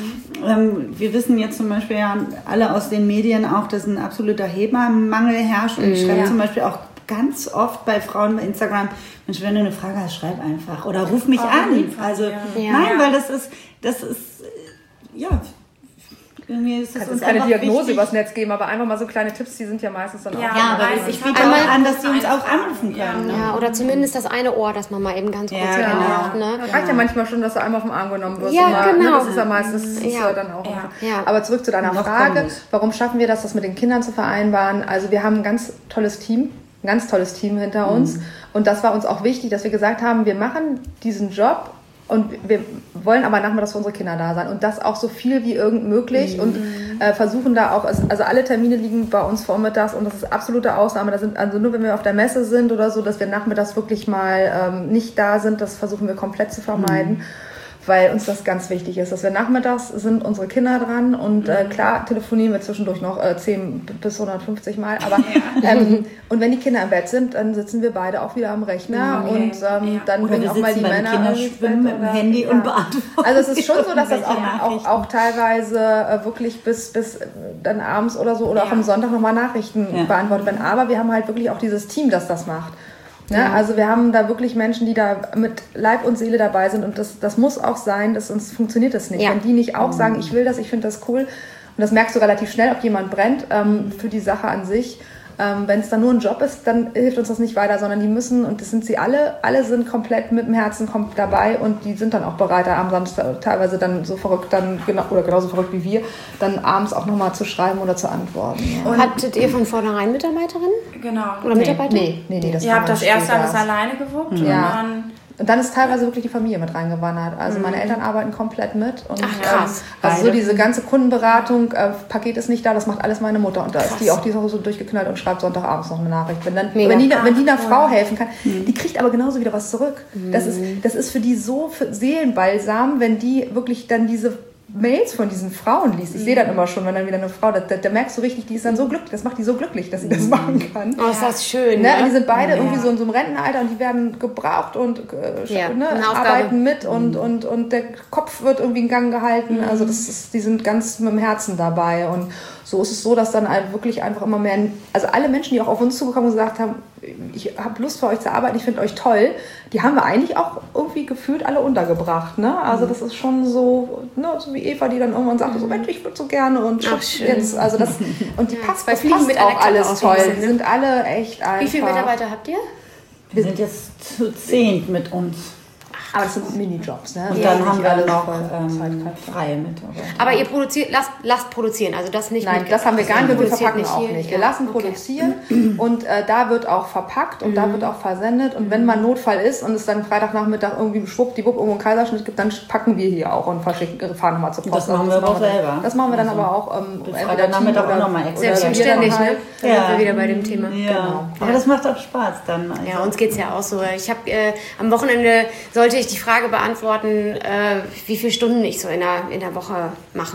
ähm, wir wissen jetzt zum Beispiel ja alle aus den Medien auch, dass ein absoluter Hebammenmangel herrscht. Und ich schreibe ja. zum Beispiel auch ganz oft bei Frauen bei Instagram, Mensch, wenn du eine Frage hast, schreib einfach. Oder ruf mich oh, an. Also, ja. nein, weil das ist, das ist, ja... Irgendwie ist es uns keine Diagnose wichtig. Übers Netz geben, aber einfach mal so kleine Tipps, die sind ja meistens dann auch... Ja, ja aber ich biete auch an, dass sie uns auch anrufen können. Ja, ja, oder zumindest das eine Ohr, das man mal eben ganz kurz ja, genau. macht. Ne? Das reicht ja manchmal schon, dass du einmal auf den Arm genommen wirst. Ja, mal, genau. Ne, das ist ja meistens das ist ja. dann auch... Ja. Ja. Aber zurück zu deiner Noch Frage, warum schaffen wir das, das mit den Kindern zu vereinbaren? Also wir haben ein ganz tolles Team, ein ganz tolles Team hinter uns. Mhm. Und das war uns auch wichtig, dass wir gesagt haben, wir machen diesen Job und wir wollen aber nachmittags für unsere Kinder da sein und das auch so viel wie irgend möglich mhm. und äh, versuchen da auch, also alle Termine liegen bei uns vormittags und das ist absolute Ausnahme. Das sind also nur, wenn wir auf der Messe sind oder so, dass wir nachmittags wirklich mal ähm, nicht da sind, das versuchen wir komplett zu vermeiden. Mhm. Weil uns das ganz wichtig ist, dass wir nachmittags sind unsere Kinder dran und äh, klar telefonieren wir zwischendurch noch äh, zehn bis hundertfünfzig Mal, aber ja. ähm, und wenn die Kinder im Bett sind, dann sitzen wir beide auch wieder am Rechner okay. und ähm, ja. dann bringen auch mal die Männer Kinder schwimmen mit dem Handy ja. und beantworten. Also es ist schon so, dass das auch, auch, auch teilweise äh, wirklich bis, bis dann abends oder so oder ja. auch am Sonntag nochmal Nachrichten ja. beantwortet werden, aber wir haben halt wirklich auch dieses Team, das das macht. Ja, ja. Also wir haben da wirklich Menschen, die da mit Leib und Seele dabei sind und das, das muss auch sein, dass sonst funktioniert das nicht. Ja. Wenn die nicht auch sagen, ich will das, ich finde das cool und das merkst du relativ schnell, ob jemand brennt ähm, für die Sache an sich. Ähm, wenn es dann nur ein Job ist, dann hilft uns das nicht weiter, sondern die müssen, und das sind sie alle, alle sind komplett mit dem Herzen kommt dabei und die sind dann auch bereit, am Samstag teilweise dann so verrückt, dann genau, oder genauso verrückt wie wir, dann abends auch nochmal zu schreiben oder zu antworten. Ja. Und hattet ihr von vornherein Mitarbeiterinnen? Genau. Oder Mitarbeiter? Nee, nee, nee. Das ihr habt das erste alles alleine gewuppt mhm. und dann... Und dann ist teilweise wirklich die Familie mit reingewandert. Also meine Eltern arbeiten komplett mit. Und, Ach, krass. Ähm, also so diese ganze Kundenberatung, äh, Paket ist nicht da, das macht alles meine Mutter. Und da krass. Ist die auch die Woche so durchgeknallt und schreibt Sonntagabends noch eine Nachricht. Wenn, dann, wenn, die, wenn die einer Frau helfen kann, mhm. die kriegt aber genauso wieder was zurück. Mhm. Das ist, das ist für die so für Seelenbalsam, wenn die wirklich dann diese Mails von diesen Frauen liest. Ich sehe dann immer schon, wenn dann wieder eine Frau, da, da, da merkst du richtig, die ist dann so glücklich, das macht die so glücklich, dass sie das machen kann. Oh, ist das schön. Ne? Ne? Und die sind beide ja. irgendwie so in so einem Rentenalter und die werden gebraucht und äh, ja. ne? arbeiten mit und, und, und der Kopf wird irgendwie in Gang gehalten. Mhm. Also das ist, die sind ganz mit dem Herzen dabei und so ist es so, dass dann halt wirklich einfach immer mehr, also alle Menschen, die auch auf uns zugekommen und gesagt haben, ich habe Lust für euch zu arbeiten, ich finde euch toll, die haben wir eigentlich auch irgendwie gefühlt alle untergebracht. Ne? Also das ist schon so, ne, so wie Eva, die dann irgendwann sagte, so Mensch, ich würde so gerne und Ach, jetzt, also das, und die ja, passt, das passt mit auch alles toll. Die sind alle echt einfach. Wie viele Mitarbeiter habt ihr? Wir sind jetzt zu zehnt mit uns. Aber das sind Minijobs, ne? Und ja, dann haben wir noch ähm, freie Mitarbeiter. Aber ihr produziert, lasst, lasst produzieren, also das nicht. Nein, das haben wir gar nicht, wir verpacken nicht auch hier. nicht. Wir ja. lassen okay. produzieren und äh, da wird auch verpackt und mhm. da wird auch versendet und wenn mal ein Notfall ist und es dann Freitagnachmittag irgendwie schwuppdiwupp irgendwo einen Kaiserschnitt gibt, dann packen wir hier auch und verschicken, fahren nochmal zur Post. Das machen wir aber auch selber. Das machen wir dann also aber auch ähm, Freitagnachmittag auch nochmal extra. Selbstverständlich, ne? Da Ja. sind wir wieder bei dem Thema. Ja. Genau. Aber das macht auch Spaß dann. Also. Ja, uns geht es ja auch so. Ich habe äh, am Wochenende sollte ich die Frage beantworten, äh, wie viele Stunden ich so in der, in der Woche mache.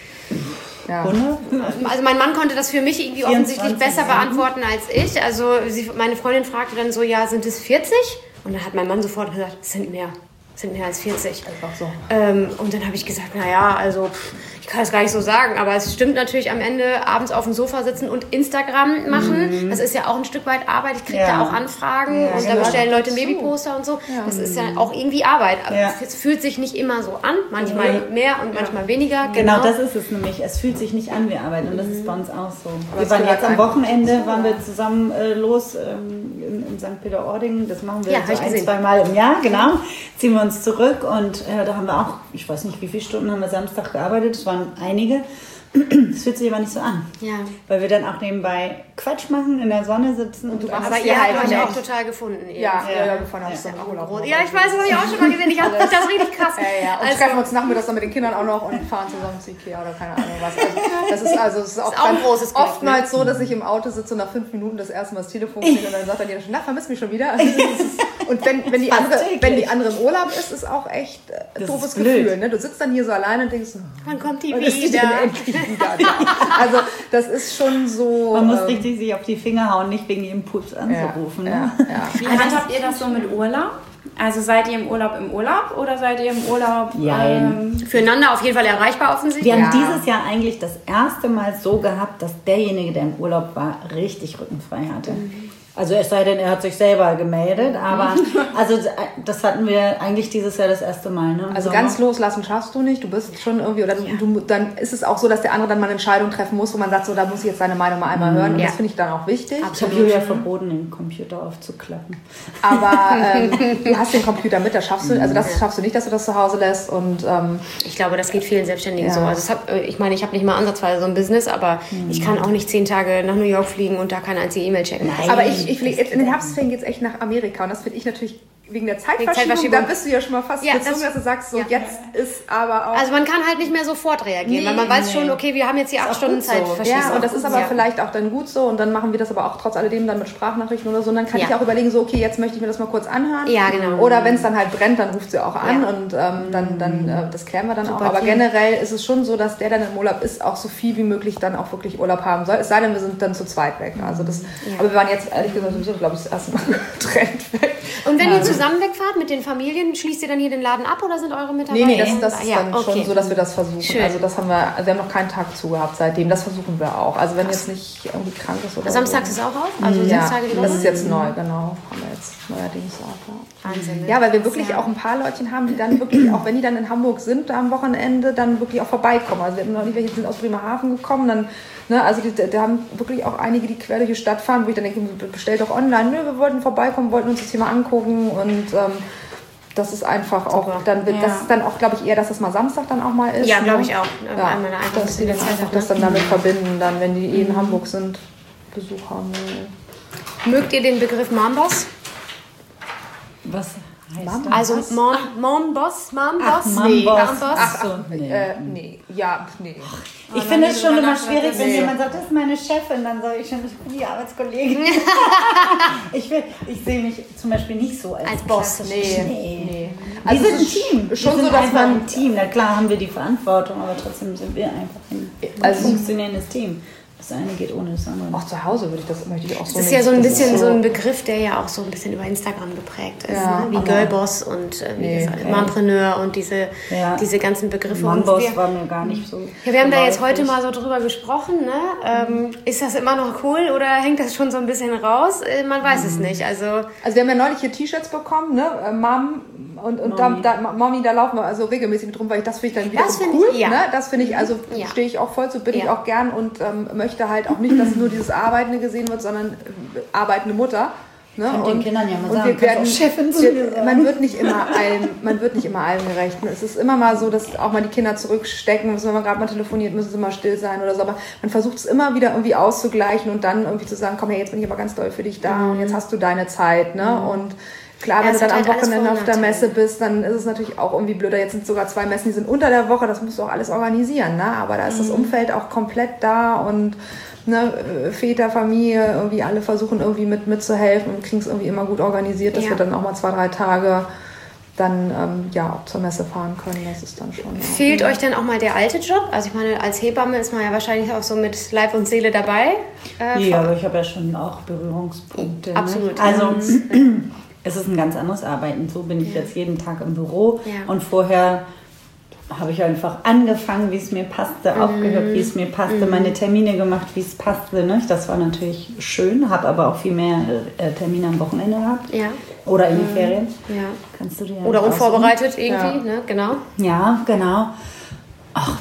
Ja. Also mein Mann konnte das für mich irgendwie offensichtlich besser beantworten als ich. Also sie, meine Freundin fragte dann so, ja, sind es vierzig? Und dann hat mein Mann sofort gesagt, es sind mehr. Es sind mehr als vierzig. Einfach so. Ähm, und dann habe ich gesagt, naja, also pff, ich kann das gar nicht so sagen, aber es stimmt natürlich am Ende, abends auf dem Sofa sitzen und Instagram machen. Mhm. Das ist ja auch ein Stück weit Arbeit. Ich kriege ja. da auch Anfragen ja, und genau. da bestellen Leute Babyposter und so. Ja. Das ist ja auch irgendwie Arbeit. Ja. Es fühlt sich nicht immer so an, manchmal mhm. mehr und manchmal ja. weniger. Genau. genau, das ist es nämlich. Es fühlt sich nicht an wie Arbeit und das ist bei uns auch so. Wir waren jetzt am Wochenende, waren wir zusammen äh, los ähm, in, in Sankt Peter-Ording. Das machen wir ja, so ein, zwei Mal im Jahr, genau. Ziehen wir uns zurück und äh, da haben wir auch, ich weiß nicht, wie viele Stunden haben wir Samstag gearbeitet. Es waren einige. Es fühlt sich aber nicht so an. Ja. Weil wir dann auch nebenbei Quatsch machen, in der Sonne sitzen. Und und aber ihr habt euch auch total gefunden. Ja, ja, ja, davon habe ich dann auch Urlaub. Ja, ich weiß, das habe ich auch schon mal gesehen. Ich habe das richtig krass. Ja, ja. Und also, treffen uns nachmittags dann mit den Kindern auch noch und fahren zusammen zu Ikea oder keine Ahnung was. Also, das ist also das ist auch, ist auch ein großes Glück, oftmals ne? so, dass ich im Auto sitze und nach fünf Minuten das erste Mal das Telefon kriege und dann sagt dann jeder schon, na, vermisst mich schon wieder. Also, und wenn, wenn, die andere, wenn die andere im Urlaub ist, ist auch echt ein doofes Gefühl. Ne? Du sitzt dann hier so alleine und denkst, wann kommt die wieder? Ist die denn endlich wieder da? Also das ist schon so... Man muss ähm, richtig sich auf die Finger hauen, nicht wegen jedem Pups anzurufen. Ja, ne? ja, ja. Wie handhabt ihr das so mit Urlaub? Also seid ihr im Urlaub im Urlaub oder seid ihr im Urlaub ähm, füreinander auf jeden Fall erreichbar offensichtlich? Wir ja. haben dieses Jahr eigentlich das erste Mal so gehabt, dass derjenige, der im Urlaub war, richtig rückenfrei hatte. Mhm. Also es sei denn, er hat sich selber gemeldet, aber also das hatten wir eigentlich dieses Jahr das erste Mal. Ne? Also ganz loslassen schaffst du nicht, du bist schon irgendwie, oder ja. du, dann ist es auch so, dass der andere dann mal eine Entscheidung treffen muss, wo man sagt, so da muss ich jetzt seine Meinung mal einmal hören und ja. das finde ich dann auch wichtig. Ich habe Julia verboten, den Computer aufzuklappen. Aber ähm, du hast den Computer mit, das schaffst du, also das schaffst du nicht, dass du das zu Hause lässt und ähm, ich glaube, das geht vielen Selbstständigen ja. so. Also es hat, ich meine, ich habe nicht mal ansatzweise so ein Business, aber mhm. ich kann auch nicht zehn Tage nach New York fliegen und da keine einzige E-Mail checken. Nein. Aber ich, ich fliege jetzt in den Herbstferien jetzt echt nach Amerika und das finde ich natürlich wegen der Zeitverschiebung, Zeitverschiebung, da bist du ja schon mal fast ja, gezwungen, dass du sagst, so ja. jetzt ist aber auch... Also man kann halt nicht mehr sofort reagieren, nee, weil man weiß nee. schon, okay, wir haben jetzt hier acht Stunden Zeitverschiebung. Ja, und das ist aber ja. vielleicht auch dann gut so und dann machen wir das aber auch trotz alledem dann mit Sprachnachrichten oder so und dann kann ja. ich auch überlegen, so okay, jetzt möchte ich mir das mal kurz anhören. Ja, genau. Oder wenn es dann halt brennt, dann ruft sie auch an ja. und ähm, dann, dann äh, das klären wir dann Super auch. Aber viel. generell ist es schon so, dass der dann im Urlaub ist, auch so viel wie möglich dann auch wirklich Urlaub haben soll. Es sei denn, wir sind dann zu zweit weg. Also das, ja. Aber wir waren jetzt ehrlich gesagt sowieso, glaube ich, das erste Mal getrennt weg. Und wenn ihr zusammen wegfahrt mit den Familien, schließt ihr dann hier den Laden ab oder sind eure Mitarbeiter? Nee, nee, das, das ist ja, dann okay. schon so, dass wir das versuchen. Schön. Also das haben wir, also wir haben noch keinen Tag zu gehabt seitdem. Das versuchen wir auch. Also wenn jetzt nicht irgendwie krank ist oder Samstags so. ist auch auf? Also ja, sechs Tage die Woche? Das ist jetzt neu, genau. Haben wir jetzt neuerdings auch. Ja. Wahnsinn. Ja, weil wir wirklich ja. auch ein paar Leutchen haben, die dann wirklich, auch wenn die dann in Hamburg sind am Wochenende, dann wirklich auch vorbeikommen. Also wir haben noch nicht welche, die sind aus Bremerhaven gekommen, dann Ne, also da haben wirklich auch einige, die quer durch die Stadt fahren, wo ich dann denke, bestellt doch online. Nö, wir wollten vorbeikommen, wollten uns das hier mal angucken und ähm, das ist einfach auch, Super. dann wird, ja. das ist dann auch, glaube ich, eher, dass das mal Samstag dann auch mal ist. Ja, glaube ich auch. Ja, einmal einfach dass die dann einfach das dann damit verbinden, dann, wenn die eh in Hamburg sind, Besuch haben. Mögt ihr den Begriff Momboss? Was? Mom, also Mom, Mom Boss, Mom Boss? Ach, nee. Ach, ach, so, nee. Äh, nee. Ja, nee. Ich finde es schon immer schwierig, wenn jemand sagt, das ist meine Chefin, dann sage ich schon, das ist die Arbeitskollegin. ich will, ich sehe mich zum Beispiel nicht so als, als Boss. Nee. nee. nee. Also wir sind ein Team. Schon wir so, dass man ein Team. Na klar haben wir die Verantwortung, aber trotzdem sind wir einfach ein also funktionierendes Team. Das eine geht ohne das andere. Auch zu Hause würde ich das, möchte ich auch so. Das ist ja so ein bisschen so ein Begriff, der ja auch so ein bisschen über Instagram geprägt ist, ja, ne? Wie Girlboss und äh, wie nee, das okay. Mompreneur und diese, ja. diese ganzen Begriffe. Momboss war mir gar nicht so. Ja, wir haben da jetzt heute mal so drüber gesprochen. Ne? Ähm, ist das immer noch cool oder hängt das schon so ein bisschen raus? Äh, man weiß mhm. es nicht. Also, also wir haben ja neulich hier T-Shirts bekommen, ne? Äh, Mom und, und Mommy. Da, da, Mommy, da laufen wir also regelmäßig mit rum, weil ich das finde ich dann wieder das so cool. Ich, ja. ne? Das finde ich, also ja. stehe ich auch voll zu, bin ja. ich auch gern und ähm, möchte halt auch nicht, dass nur dieses Arbeitende gesehen wird, sondern äh, arbeitende Mutter. Ne? Und den Kindern ja mal und sagen, wir werden, Chefin zu wir, man wird nicht immer allem, man wird nicht immer allem gerecht. Es ist immer mal so, dass auch mal die Kinder zurückstecken müssen, wenn man gerade mal telefoniert, müssen sie mal still sein oder so. Aber man versucht es immer wieder irgendwie auszugleichen und dann irgendwie zu sagen, komm her, jetzt bin ich aber ganz doll für dich da mhm. und jetzt hast du deine Zeit. Ne? Mhm. Und klar, wenn ja, du dann am halt Wochenende auf der Messe bist, dann ist es natürlich auch irgendwie blöder. Jetzt sind sogar zwei Messen, die sind unter der Woche, das musst du auch alles organisieren. Ne? Aber da ist mhm. das Umfeld auch komplett da und ne, Väter, Familie, irgendwie alle versuchen irgendwie mit mitzuhelfen und kriegen es irgendwie immer gut organisiert, dass ja. wir dann auch mal zwei, drei Tage dann ähm, ja auch zur Messe fahren können. Das ist dann schon. Fehlt euch denn auch mal der alte Job? Also ich meine, als Hebamme ist man ja wahrscheinlich auch so mit Leib und Seele dabei. Äh, ja, aber ich habe ja schon auch Berührungspunkte. Absolut. Ne? Also mhm. es ist ein ganz anderes Arbeiten. So bin ich ja. jetzt jeden Tag im Büro ja. und vorher habe ich einfach angefangen, wie es mir passte, mhm. aufgehört, wie es mir passte, mhm. meine Termine gemacht, wie es passte. Ne? Das war natürlich schön, habe aber auch viel mehr äh, Termine am Wochenende gehabt. Ja. Oder in den mhm. Ferien. Ja. Kannst du dir Oder unvorbereitet irgendwie, ja. ne? Genau. Ja, genau. Ach,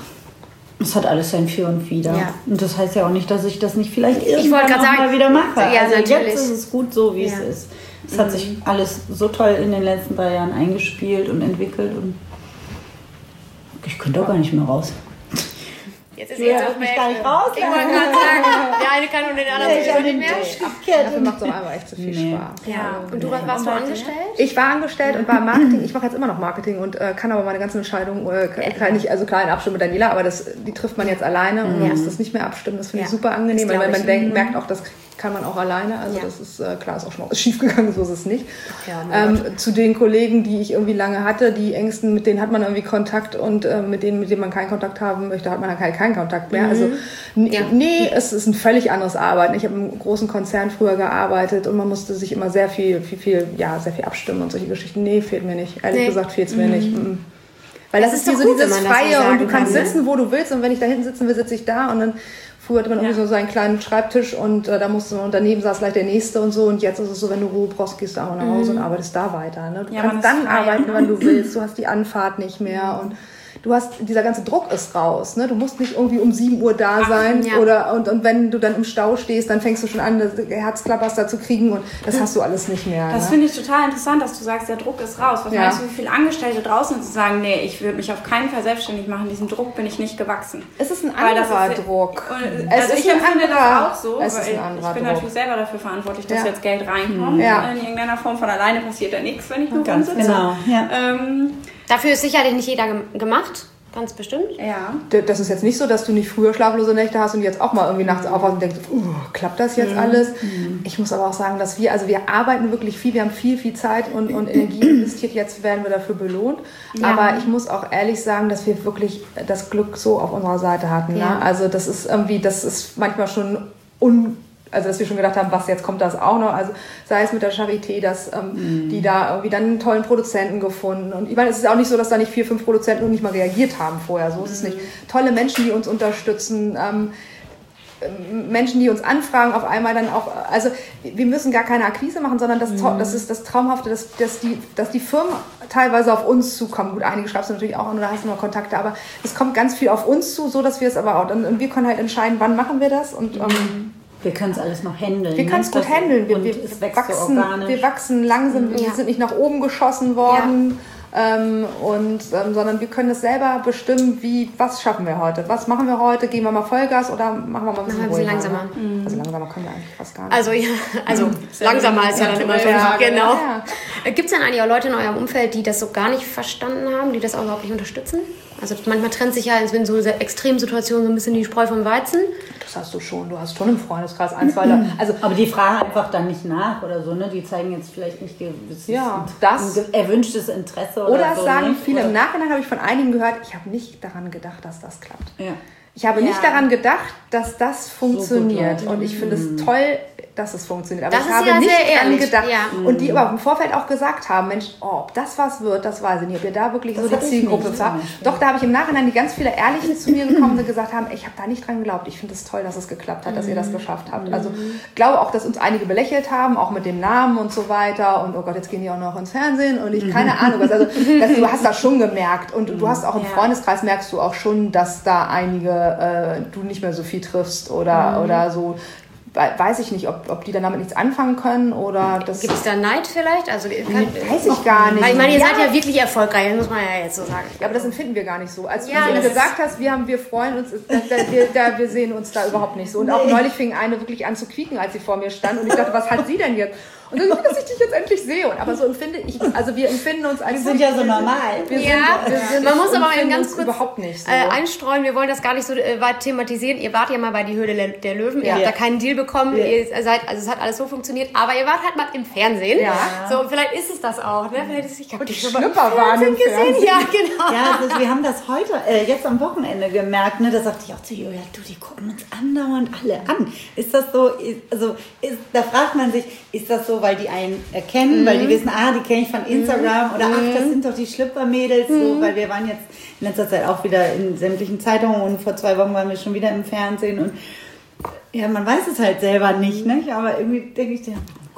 es hat alles sein Für und Wider. Ja. Und das heißt ja auch nicht, dass ich das nicht vielleicht ich irgendwann auch sagen, mal wieder mache. Ja, also natürlich. jetzt ist es gut so, wie ja. es ist. Es mhm. hat sich alles so toll in den letzten drei Jahren eingespielt und entwickelt und ich könnte auch gar nicht mehr raus. Jetzt ist jetzt auch mich gar nicht raus. Ich wollte gerade sagen, der eine kann und den anderen nee, sowieso nicht mehr. Ja, dafür macht es auch einfach echt zu viel nee. Spaß. Ja. Und du warst, warst du angestellt? Ich war angestellt und war im Marketing. Ich mache jetzt immer noch Marketing und äh, kann aber meine ganzen Entscheidungen, äh, kann nicht, also klar in Abstimmung mit Daniela, aber das, die trifft man jetzt alleine und man ja. muss das nicht mehr abstimmen. Das finde ich ja. super angenehm, weil man denkt, merkt auch, dass kann man auch alleine. Also ja. das ist, äh, klar, ist auch schon mal schief gegangen, so ist es nicht. Ja, ähm, zu den Kollegen, die ich irgendwie lange hatte, die Ängsten, mit denen hat man irgendwie Kontakt und äh, mit denen, mit denen man keinen Kontakt haben möchte, hat man halt keinen Kontakt mehr. Mhm. Also n- ja. nee, es ist ein völlig anderes Arbeiten. Ich habe im großen Konzern früher gearbeitet und man musste sich immer sehr viel, viel, viel, ja, sehr viel abstimmen und solche Geschichten. Nee, fehlt mir nicht. Ehrlich nee. gesagt fehlt es mir mhm. nicht. Mhm. Weil das, das ist hier so dieses Freie und du kannst kann, sitzen, ne? wo du willst und wenn ich da hinten sitzen will, sitze ich da und dann früher hatte man ja. irgendwie so seinen kleinen Schreibtisch und äh, da musste man, und daneben saß gleich der Nächste und so und jetzt ist es so, wenn du Ruhe brauchst, gehst du auch nach Hause mhm. und arbeitest da weiter. Ne? Du ja, kannst dann arbeiten, wann du willst, du hast die Anfahrt nicht mehr und du hast, dieser ganze Druck ist raus, ne? Du musst nicht irgendwie um sieben Uhr da sein Ach, ja. oder und, und wenn du dann im Stau stehst, dann fängst du schon an, das Herzklappers zu kriegen und das hast du alles nicht mehr. Das ne? finde ich total interessant, dass du sagst, der Druck ist raus. Was ja. meinst du, wie viele Angestellte draußen zu sagen, nee, ich würde mich auf keinen Fall selbstständig machen, diesem Druck bin ich nicht gewachsen. Es ist ein anderer ist, Druck. Und, also ich empfinde das auch so, es weil ist ein anderer ich bin Druck. natürlich selber dafür verantwortlich, dass ja. jetzt Geld reinkommt. Ja. In irgendeiner Form von alleine passiert da nichts, wenn ich nur Ganz rumsitze. genau. Ja. Ähm, Dafür ist sicherlich nicht jeder gemacht. Ganz bestimmt. Ja. Das ist jetzt nicht so, dass du nicht früher schlaflose Nächte hast und jetzt auch mal irgendwie nachts aufwachst und denkst, uh, klappt das jetzt mhm. alles? Mhm. Ich muss aber auch sagen, dass wir, also wir arbeiten wirklich viel, wir haben viel, viel Zeit und, und Energie investiert, jetzt werden wir dafür belohnt. Ja. Aber ich muss auch ehrlich sagen, dass wir wirklich das Glück so auf unserer Seite hatten. Ja. Ne? Also das ist irgendwie, das ist manchmal schon un Also, dass wir schon gedacht haben, was, jetzt kommt das auch noch. Also, sei es mit der Charité, dass ähm, mm. die da irgendwie dann einen tollen Produzenten gefunden. Und ich meine, es ist auch nicht so, dass da nicht vier, fünf Produzenten und nicht mal reagiert haben vorher. So ist es nicht. Tolle Menschen, die uns unterstützen. Ähm, Menschen, die uns anfragen, auf einmal dann auch, also wir müssen gar keine Akquise machen, sondern das, mm. das ist das Traumhafte, dass, dass, die, dass die Firmen teilweise auf uns zukommen. Gut, einige schreibst du natürlich auch an oder hast du noch Kontakte, aber es kommt ganz viel auf uns zu, so dass wir es aber auch, und wir können halt entscheiden, wann machen wir das und ähm, wir können es alles noch handeln. Wir können es gut handeln. Wir, wir, wachsen, wir wachsen langsam. Ja. Wir sind nicht nach oben geschossen worden. Ja. Ähm, und, ähm, sondern wir können es selber bestimmen, wie, was schaffen wir heute. Was machen wir heute? Gehen wir mal Vollgas oder machen wir mal ein bisschen, ein bisschen langsamer? Mhm. Also langsamer können wir eigentlich fast gar nicht. Also, ja, also mhm. langsamer ist ja dann immer schon. Ja, genau. Ja. Gibt es denn eigentlich auch Leute in eurem Umfeld, die das so gar nicht verstanden haben, die das auch überhaupt nicht unterstützen? Also manchmal trennt sich ja in so Extremsituationen so ein bisschen die Spreu vom Weizen. Das hast du schon. Du hast schon im Freundeskreis ein, zwei Leute. Also, aber die fragen einfach dann nicht nach oder so, ne? Die zeigen jetzt vielleicht nicht gewisses ja, das, erwünschtes Interesse oder, oder so. Oder sagen ne? viele, oder im Nachhinein habe ich von einigen gehört, ich habe nicht daran gedacht, dass das klappt. Ja. Ich habe ja. nicht daran gedacht, dass das funktioniert. So und ich finde es toll, dass es funktioniert. Aber das ich habe ja nicht daran gedacht. Ja. Und die aber im Vorfeld auch gesagt haben, Mensch, oh, ob das was wird, das weiß ich nicht. Ob ihr da wirklich das so die Zielgruppe habt. Doch, da habe ich im Nachhinein die ganz viele Ehrliche zu mir gekommen, die gesagt haben, ich habe da nicht dran geglaubt. Ich finde es toll, dass es geklappt hat, dass ihr das geschafft habt. Also ich glaube auch, dass uns einige belächelt haben, auch mit dem Namen und so weiter. Und oh Gott, jetzt gehen die auch noch ins Fernsehen. Und ich, keine Ahnung was. Also das, du hast das schon gemerkt. Und du hast auch im ja. Freundeskreis merkst du auch schon, dass da einige äh, du nicht mehr so viel triffst oder, mhm. oder so. Weiß ich nicht, ob, ob die dann damit nichts anfangen können oder das. Gibt es da Neid vielleicht? Also kann, weiß ich gar nicht. Weil ich meine, ihr ja. seid ja wirklich erfolgreich, muss man ja jetzt so sagen. Ja, aber das empfinden wir gar nicht so. Als ja, du mir gesagt hast, wir haben, wir freuen uns, da, da, wir, da, wir sehen uns da überhaupt nicht so. Und auch neulich fing eine wirklich an zu quieken, als sie vor mir stand und ich dachte, was hat sie denn jetzt? Und dann, dass ich dich jetzt endlich sehe. Und aber so empfinde ich, also wir empfinden uns als. Wir sind ja so normal. Wir ja, sind, wir sind man muss aber eben ganz kurz überhaupt nicht so. äh, einstreuen. Wir wollen das gar nicht so äh, weit thematisieren. Ihr wart ja mal bei die Höhle der Löwen. Ja. Ihr habt da keinen Deal bekommen. Ja. Ihr seid, also es hat alles so funktioniert. Aber ihr wart halt mal im Fernsehen. Ja. So, vielleicht ist es das auch. Ne? Vielleicht ist, ich habe die Schlüpper waren im gesehen. Fernsehen. Ja, genau. Ja, also wir haben das heute, äh, jetzt am Wochenende gemerkt. Ne? Da sagte ich auch zu Julia, du, die gucken uns andauernd alle an. Ist das so? Ist, also ist, da fragt man sich, ist das so, weil die einen erkennen, mhm. weil die wissen, ah, die kenne ich von Instagram oder ach, das sind doch die Schlüppermädels, mhm. so, weil wir waren jetzt in letzter Zeit auch wieder in sämtlichen Zeitungen und vor zwei Wochen waren wir schon wieder im Fernsehen und ja, man weiß es halt selber nicht, ne? Aber irgendwie denke ich, ja,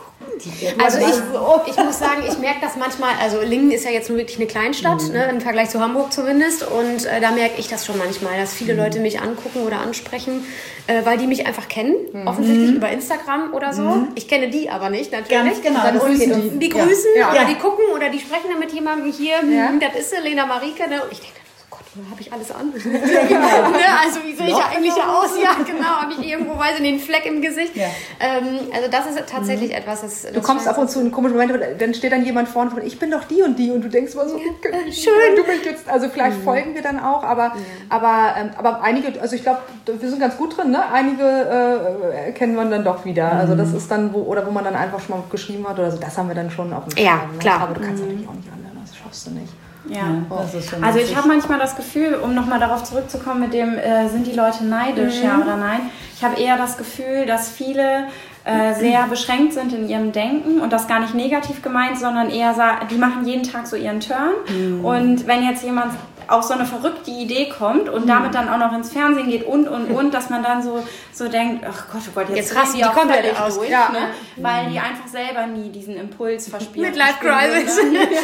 also ich, ich muss sagen, ich merke das manchmal, also Lingen ist ja jetzt nur wirklich eine Kleinstadt, mhm. ne, im Vergleich zu Hamburg zumindest und äh, da merke ich das schon manchmal, dass viele mhm. Leute mich angucken oder ansprechen, äh, weil die mich einfach kennen, mhm. offensichtlich über Instagram oder so. Mhm. Ich kenne die aber nicht, natürlich. Ganz genau. Dann und die, die grüßen ja. oder ja. die gucken oder die sprechen dann mit jemandem hier, ja. das ist Lena Marike, ne? Und ich denke, oh Gott, habe ich alles an? ne? Also wie sehe ich ja eigentlich aus? Ja, genau. Habe ich irgendwo, weiß ich, den Fleck im Gesicht? Ja. Ähm, also das ist tatsächlich mhm. etwas, das... das du kommst ab und zu in komischen Momente, dann steht dann jemand vorne von, ich bin doch die und die und du denkst mal so, ja, schön, du mich jetzt... Also vielleicht mhm. folgen wir dann auch, aber, ja. aber, ähm, aber einige, also ich glaube, wir sind ganz gut drin, ne? Einige äh, erkennen man dann doch wieder. Mhm. Also das ist dann, wo, oder wo man dann einfach schon mal geschrieben hat oder so, das haben wir dann schon auf dem Schirm. Ja, ne? klar. Aber du kannst mhm. natürlich auch nicht andere, das schaffst du nicht. Ja, ja also ich habe manchmal das Gefühl, um nochmal darauf zurückzukommen mit dem, äh, sind die Leute neidisch, mhm. ja oder nein? Ich habe eher das Gefühl, dass viele äh, sehr beschränkt sind in ihrem Denken und das gar nicht negativ gemeint, sondern eher, die machen jeden Tag so ihren Turn mhm. und wenn jetzt jemand auf so eine verrückte Idee kommt und mhm. damit dann auch noch ins Fernsehen geht und, und, und, dass man dann so, so denkt, ach Gott, oh Gott, jetzt, jetzt rasten die, die komplett aus, durch, ja. ne? mhm. weil die einfach selber nie diesen Impuls verspüren. Midlife Crisis.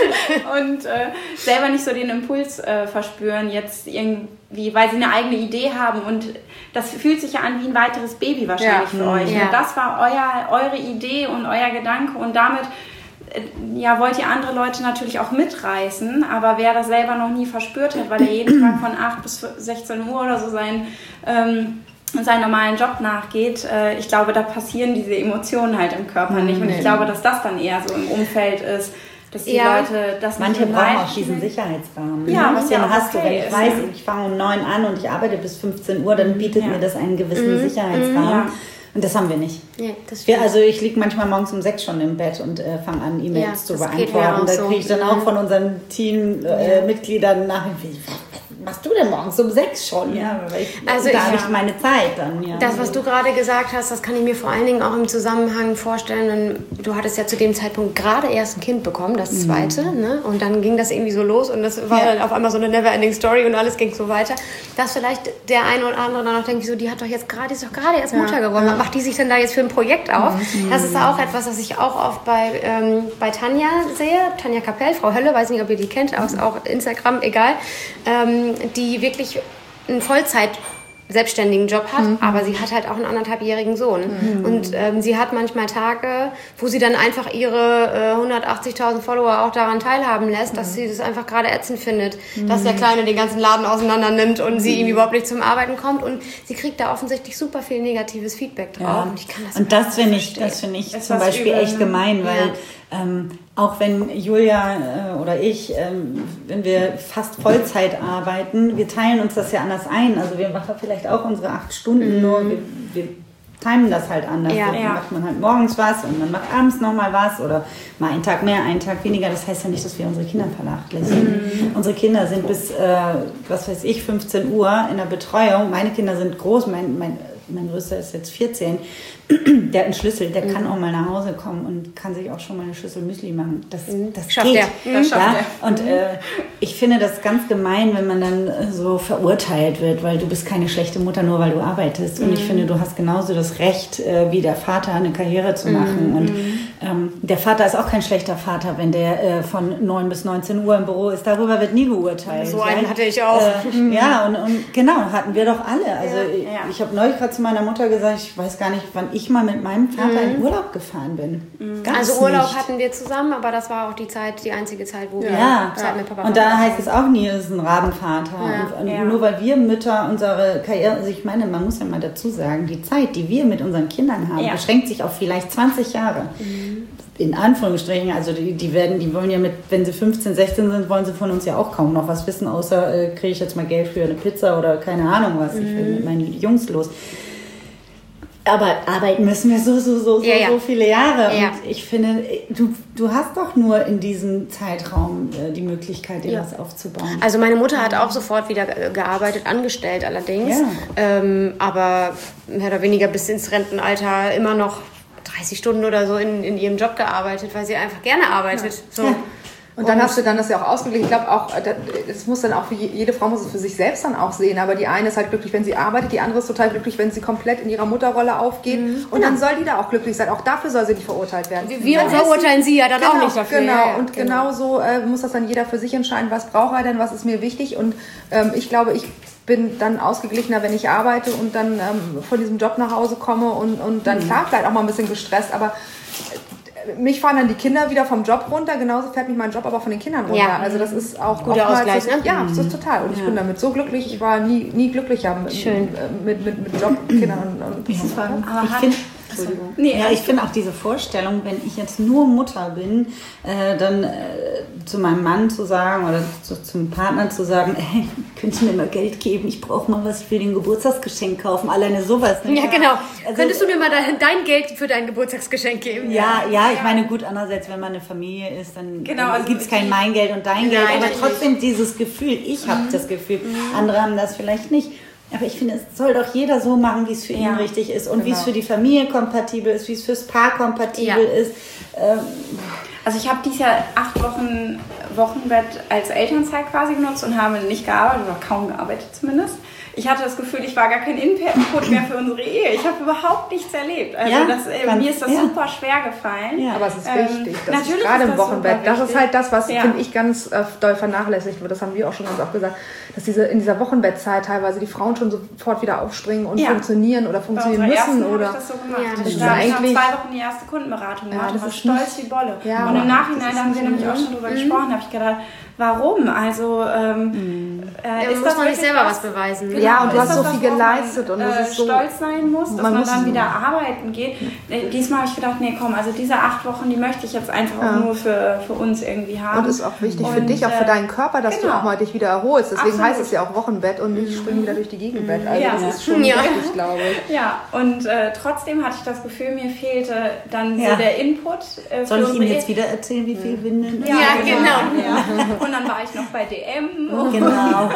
und äh, selber nicht so den Impuls äh, verspüren, jetzt irgendwie, weil sie eine eigene Idee haben und das fühlt sich ja an wie ein weiteres Baby wahrscheinlich ja. für euch. Ja. Und das war euer, eure Idee und euer Gedanke und damit ja, wollt ihr andere Leute natürlich auch mitreißen, aber wer das selber noch nie verspürt hat, weil er jeden Tag von acht bis sechzehn Uhr oder so sein, ähm, seinen normalen Job nachgeht, äh, ich glaube, da passieren diese Emotionen halt im Körper nicht und ich glaube, dass das dann eher so im Umfeld ist, dass die ja. Leute das Manche nicht brauchen auch diesen Sicherheitsrahmen. Ja, was ja hast okay du, wenn ich ist, weiß, ja. ich fange um neun an und ich arbeite bis fünfzehn Uhr, dann bietet ja. mir das einen gewissen mhm. Sicherheitsrahmen. Ja. Und das haben wir nicht. Ja, das wir, also ich liege manchmal morgens um sechs schon im Bett und äh, fange an, E-Mails ja, zu beantworten. Da kriege ich dann auch von unseren Teammitgliedern äh, nachher, wie machst du denn morgens um sechs schon? Ja, weil ich, also da habe ich meine Zeit dann. Ja. Das, was du gerade gesagt hast, das kann ich mir vor allen Dingen auch im Zusammenhang vorstellen. Du hattest ja zu dem Zeitpunkt gerade erst ein Kind bekommen, das zweite. Mhm. Ne? Und dann ging das irgendwie so los und das war ja. dann auf einmal so eine never-ending Story und alles ging so weiter. Dass vielleicht der eine oder andere dann auch denkt, so, die hat doch jetzt gerade, ist doch gerade erst Mutter geworden. Ja. Macht die sich denn da jetzt für ein Projekt auf? Mhm. Das ist auch etwas, was ich auch oft bei, ähm, bei Tanja sehe. Tanja Kapell, Frau Hölle, weiß nicht, ob ihr die kennt, auch, auch Instagram, egal. Ähm, die wirklich einen Vollzeit selbstständigen Job hat, mhm. aber sie hat halt auch einen anderthalbjährigen Sohn. Mhm. Und ähm, sie hat manchmal Tage, wo sie dann einfach ihre äh, hundertachtzigtausend Follower auch daran teilhaben lässt, mhm. dass sie das einfach gerade ätzend findet, mhm. dass der Kleine den ganzen Laden auseinander nimmt und mhm. sie irgendwie überhaupt nicht zum Arbeiten kommt. Und sie kriegt da offensichtlich super viel negatives Feedback drauf. Ja. Und ich kann das und das finde ich, das finde ich zum Beispiel übel. echt gemein, weil ja. ähm, auch wenn Julia äh, oder ich, ähm, wenn wir fast Vollzeit arbeiten, wir teilen uns das ja anders ein. Also wir machen vielleicht auch unsere acht Stunden, mhm. nur wir, wir timen das halt anders. Ja, dann ja. macht man halt morgens was und man macht abends nochmal was oder mal einen Tag mehr, einen Tag weniger. Das heißt ja nicht, dass wir unsere Kinder vernachlässigen. Mhm. Unsere Kinder sind bis, äh, was weiß ich, fünfzehn Uhr in der Betreuung. Meine Kinder sind groß, mein, mein, mein Größter ist jetzt vierzehn. Der hat einen Schlüssel, der mhm. kann auch mal nach Hause kommen und kann sich auch schon mal eine Schüssel Müsli machen. Das, das schafft geht. Er. Das schafft ja? er. Und äh, ich finde das ganz gemein, wenn man dann so verurteilt wird, weil du bist keine schlechte Mutter, nur weil du arbeitest. Und mhm. ich finde, du hast genauso das Recht, äh, wie der Vater eine Karriere zu machen. Mhm. Und ähm, der Vater ist auch kein schlechter Vater, wenn der äh, von neun bis neunzehn Uhr im Büro ist. Darüber wird nie geurteilt. So einen hatte ich auch. Äh, ja, und, und genau, hatten wir doch alle. Also ja, ja. ich, ich habe neulich gerade zu meiner Mutter gesagt, ich weiß gar nicht, wann ich mal mit meinem Vater mhm. in Urlaub gefahren bin. Mhm. Also Urlaub nicht. hatten wir zusammen, aber das war auch die Zeit, die einzige Zeit, wo wir ja. Zeit mit Papa und da heißt es auch nie, es ist ein Rabenvater. Ja. Und, und ja. nur weil wir Mütter unsere Karriere, also ich meine, man muss ja mal dazu sagen, die Zeit, die wir mit unseren Kindern haben, ja. beschränkt sich auf vielleicht zwanzig Jahre. Mhm. In Anführungsstrichen, also die, die werden, die wollen ja mit, wenn sie fünfzehn, sechzehn sind, wollen sie von uns ja auch kaum noch was wissen, außer äh, kriege ich jetzt mal Geld für eine Pizza oder keine Ahnung was, mhm. ich will mit meinen Jungs los. Aber arbeiten müssen wir so, so, so, so, ja, ja. so viele Jahre. Ja. Und ich finde, du, du hast doch nur in diesem Zeitraum äh, die Möglichkeit, dir ja. was aufzubauen. Also meine Mutter hat auch sofort wieder gearbeitet, angestellt allerdings. Ja. Ähm, aber mehr oder weniger bis ins Rentenalter immer noch dreißig Stunden oder so in, in ihrem Job gearbeitet, weil sie einfach gerne arbeitet. Ja. So. Ja. Und dann hast du dann das ja auch ausgeglichen. Ich glaube auch, das muss dann auch für jede Frau muss es für sich selbst dann auch sehen. Aber die eine ist halt glücklich, wenn sie arbeitet, die andere ist total glücklich, wenn sie komplett in ihrer Mutterrolle aufgeht. Mhm. Und genau. dann soll die da auch glücklich sein. Auch dafür soll sie nicht verurteilt werden. Wir, wir verurteilen sie ja dann genau, auch nicht dafür. Genau. Ja, ja. Und genau, genau so äh, muss das dann jeder für sich entscheiden. Was braucht er denn? Was ist mir wichtig? Und ähm, ich glaube, ich bin dann ausgeglichener, wenn ich arbeite und dann ähm, von diesem Job nach Hause komme und, und dann mhm. klar vielleicht auch mal ein bisschen gestresst. Aber mich fahren dann die Kinder wieder vom Job runter, genauso fährt mich mein Job aber von den Kindern runter. Ja. Also das ist auch guter Ausgleich, so, ne? Ja, das ist total. Und ich bin damit so glücklich. Ich war nie, nie glücklicher mit, Schön. mit, mit, mit Job, Kindern und, und Ja, Aber ich hat- finde Entschuldigung. Nee, ja, ich finde auch diese Vorstellung, wenn ich jetzt nur Mutter bin, äh, dann äh, zu meinem Mann zu sagen oder zu, zum Partner zu sagen, hey, könntest du mir mal Geld geben, ich brauche mal was für den Geburtstagsgeschenk kaufen, alleine sowas. Ne? Ja, genau. Also, Könntest du mir mal dein, dein Geld für dein Geburtstagsgeschenk geben? Ja, ja, ich meine, gut, andererseits, wenn man eine Familie ist, dann Genau, also gibt es kein mein Geld und dein Geld, aber natürlich. trotzdem dieses Gefühl, ich habe das Gefühl, andere haben das vielleicht nicht. Aber ich finde, es soll doch jeder so machen, wie es für ihn Ja, richtig ist und wie es genau. für die Familie kompatibel ist, wie es fürs Paar kompatibel Ja. ist. Ähm, Also ich habe dieses Jahr acht Wochen Wochenbett als Elternzeit quasi genutzt und habe nicht gearbeitet oder kaum gearbeitet zumindest. Ich hatte das Gefühl, ich war gar kein Input mehr für unsere Ehe. Ich habe überhaupt nichts erlebt. Also Ja, das, äh, ganz- mir ist das ja. super schwer gefallen. Ja. Aber es ist Ähm, wichtig. Das natürlich ist gerade ist im das Wochenbett. super Das ist wichtig. halt das, was, Ja. finde ich, ganz äh, doll vernachlässigt wird. Das haben wir auch schon ganz oft gesagt. Dass diese in dieser Wochenbettzeit teilweise die Frauen schon sofort wieder aufspringen und Ja. funktionieren oder Bei funktionieren unserer müssen. ersten habe Oder ich das so gemacht. Ja, das ich ist da habe ich nach eigentlich- zwei Wochen die erste Kundenberatung gemacht das und war ist stolz nicht- wie Bolle. Ja, und im aber Nachhinein, das da haben wir nämlich auch schon drüber gesprochen, habe ich gedacht, warum? Also ähm, äh, Ja, ist muss das man sich wirklich selber was beweisen. Genau, Ja, und du ist hast das so was, viel worauf geleistet man, und das äh, ist so- stolz sein muss, dass man man, muss- dann wieder arbeiten geht. Äh, Diesmal habe ich gedacht, nee, komm, also diese acht Wochen, die möchte ich jetzt einfach auch nur für, für uns irgendwie haben. Und ist auch wichtig für Und, dich, auch für äh, deinen Körper, dass genau. du auch mal dich wieder erholst. Deswegen Absolut. heißt es ja auch Wochenbett und nicht springen wieder durch die Gegenbett. Also Ja. das ist schon Ja. wichtig, glaube ich. Ja, und äh, trotzdem hatte ich das Gefühl, mir fehlte dann Ja. so der Input. Äh, soll für ich Ihnen unsere jetzt Ehe. wieder erzählen, wie viel Windeln? Ja, Ja, genau. genau. Ja. Und dann war ich noch bei D M. Und Genau.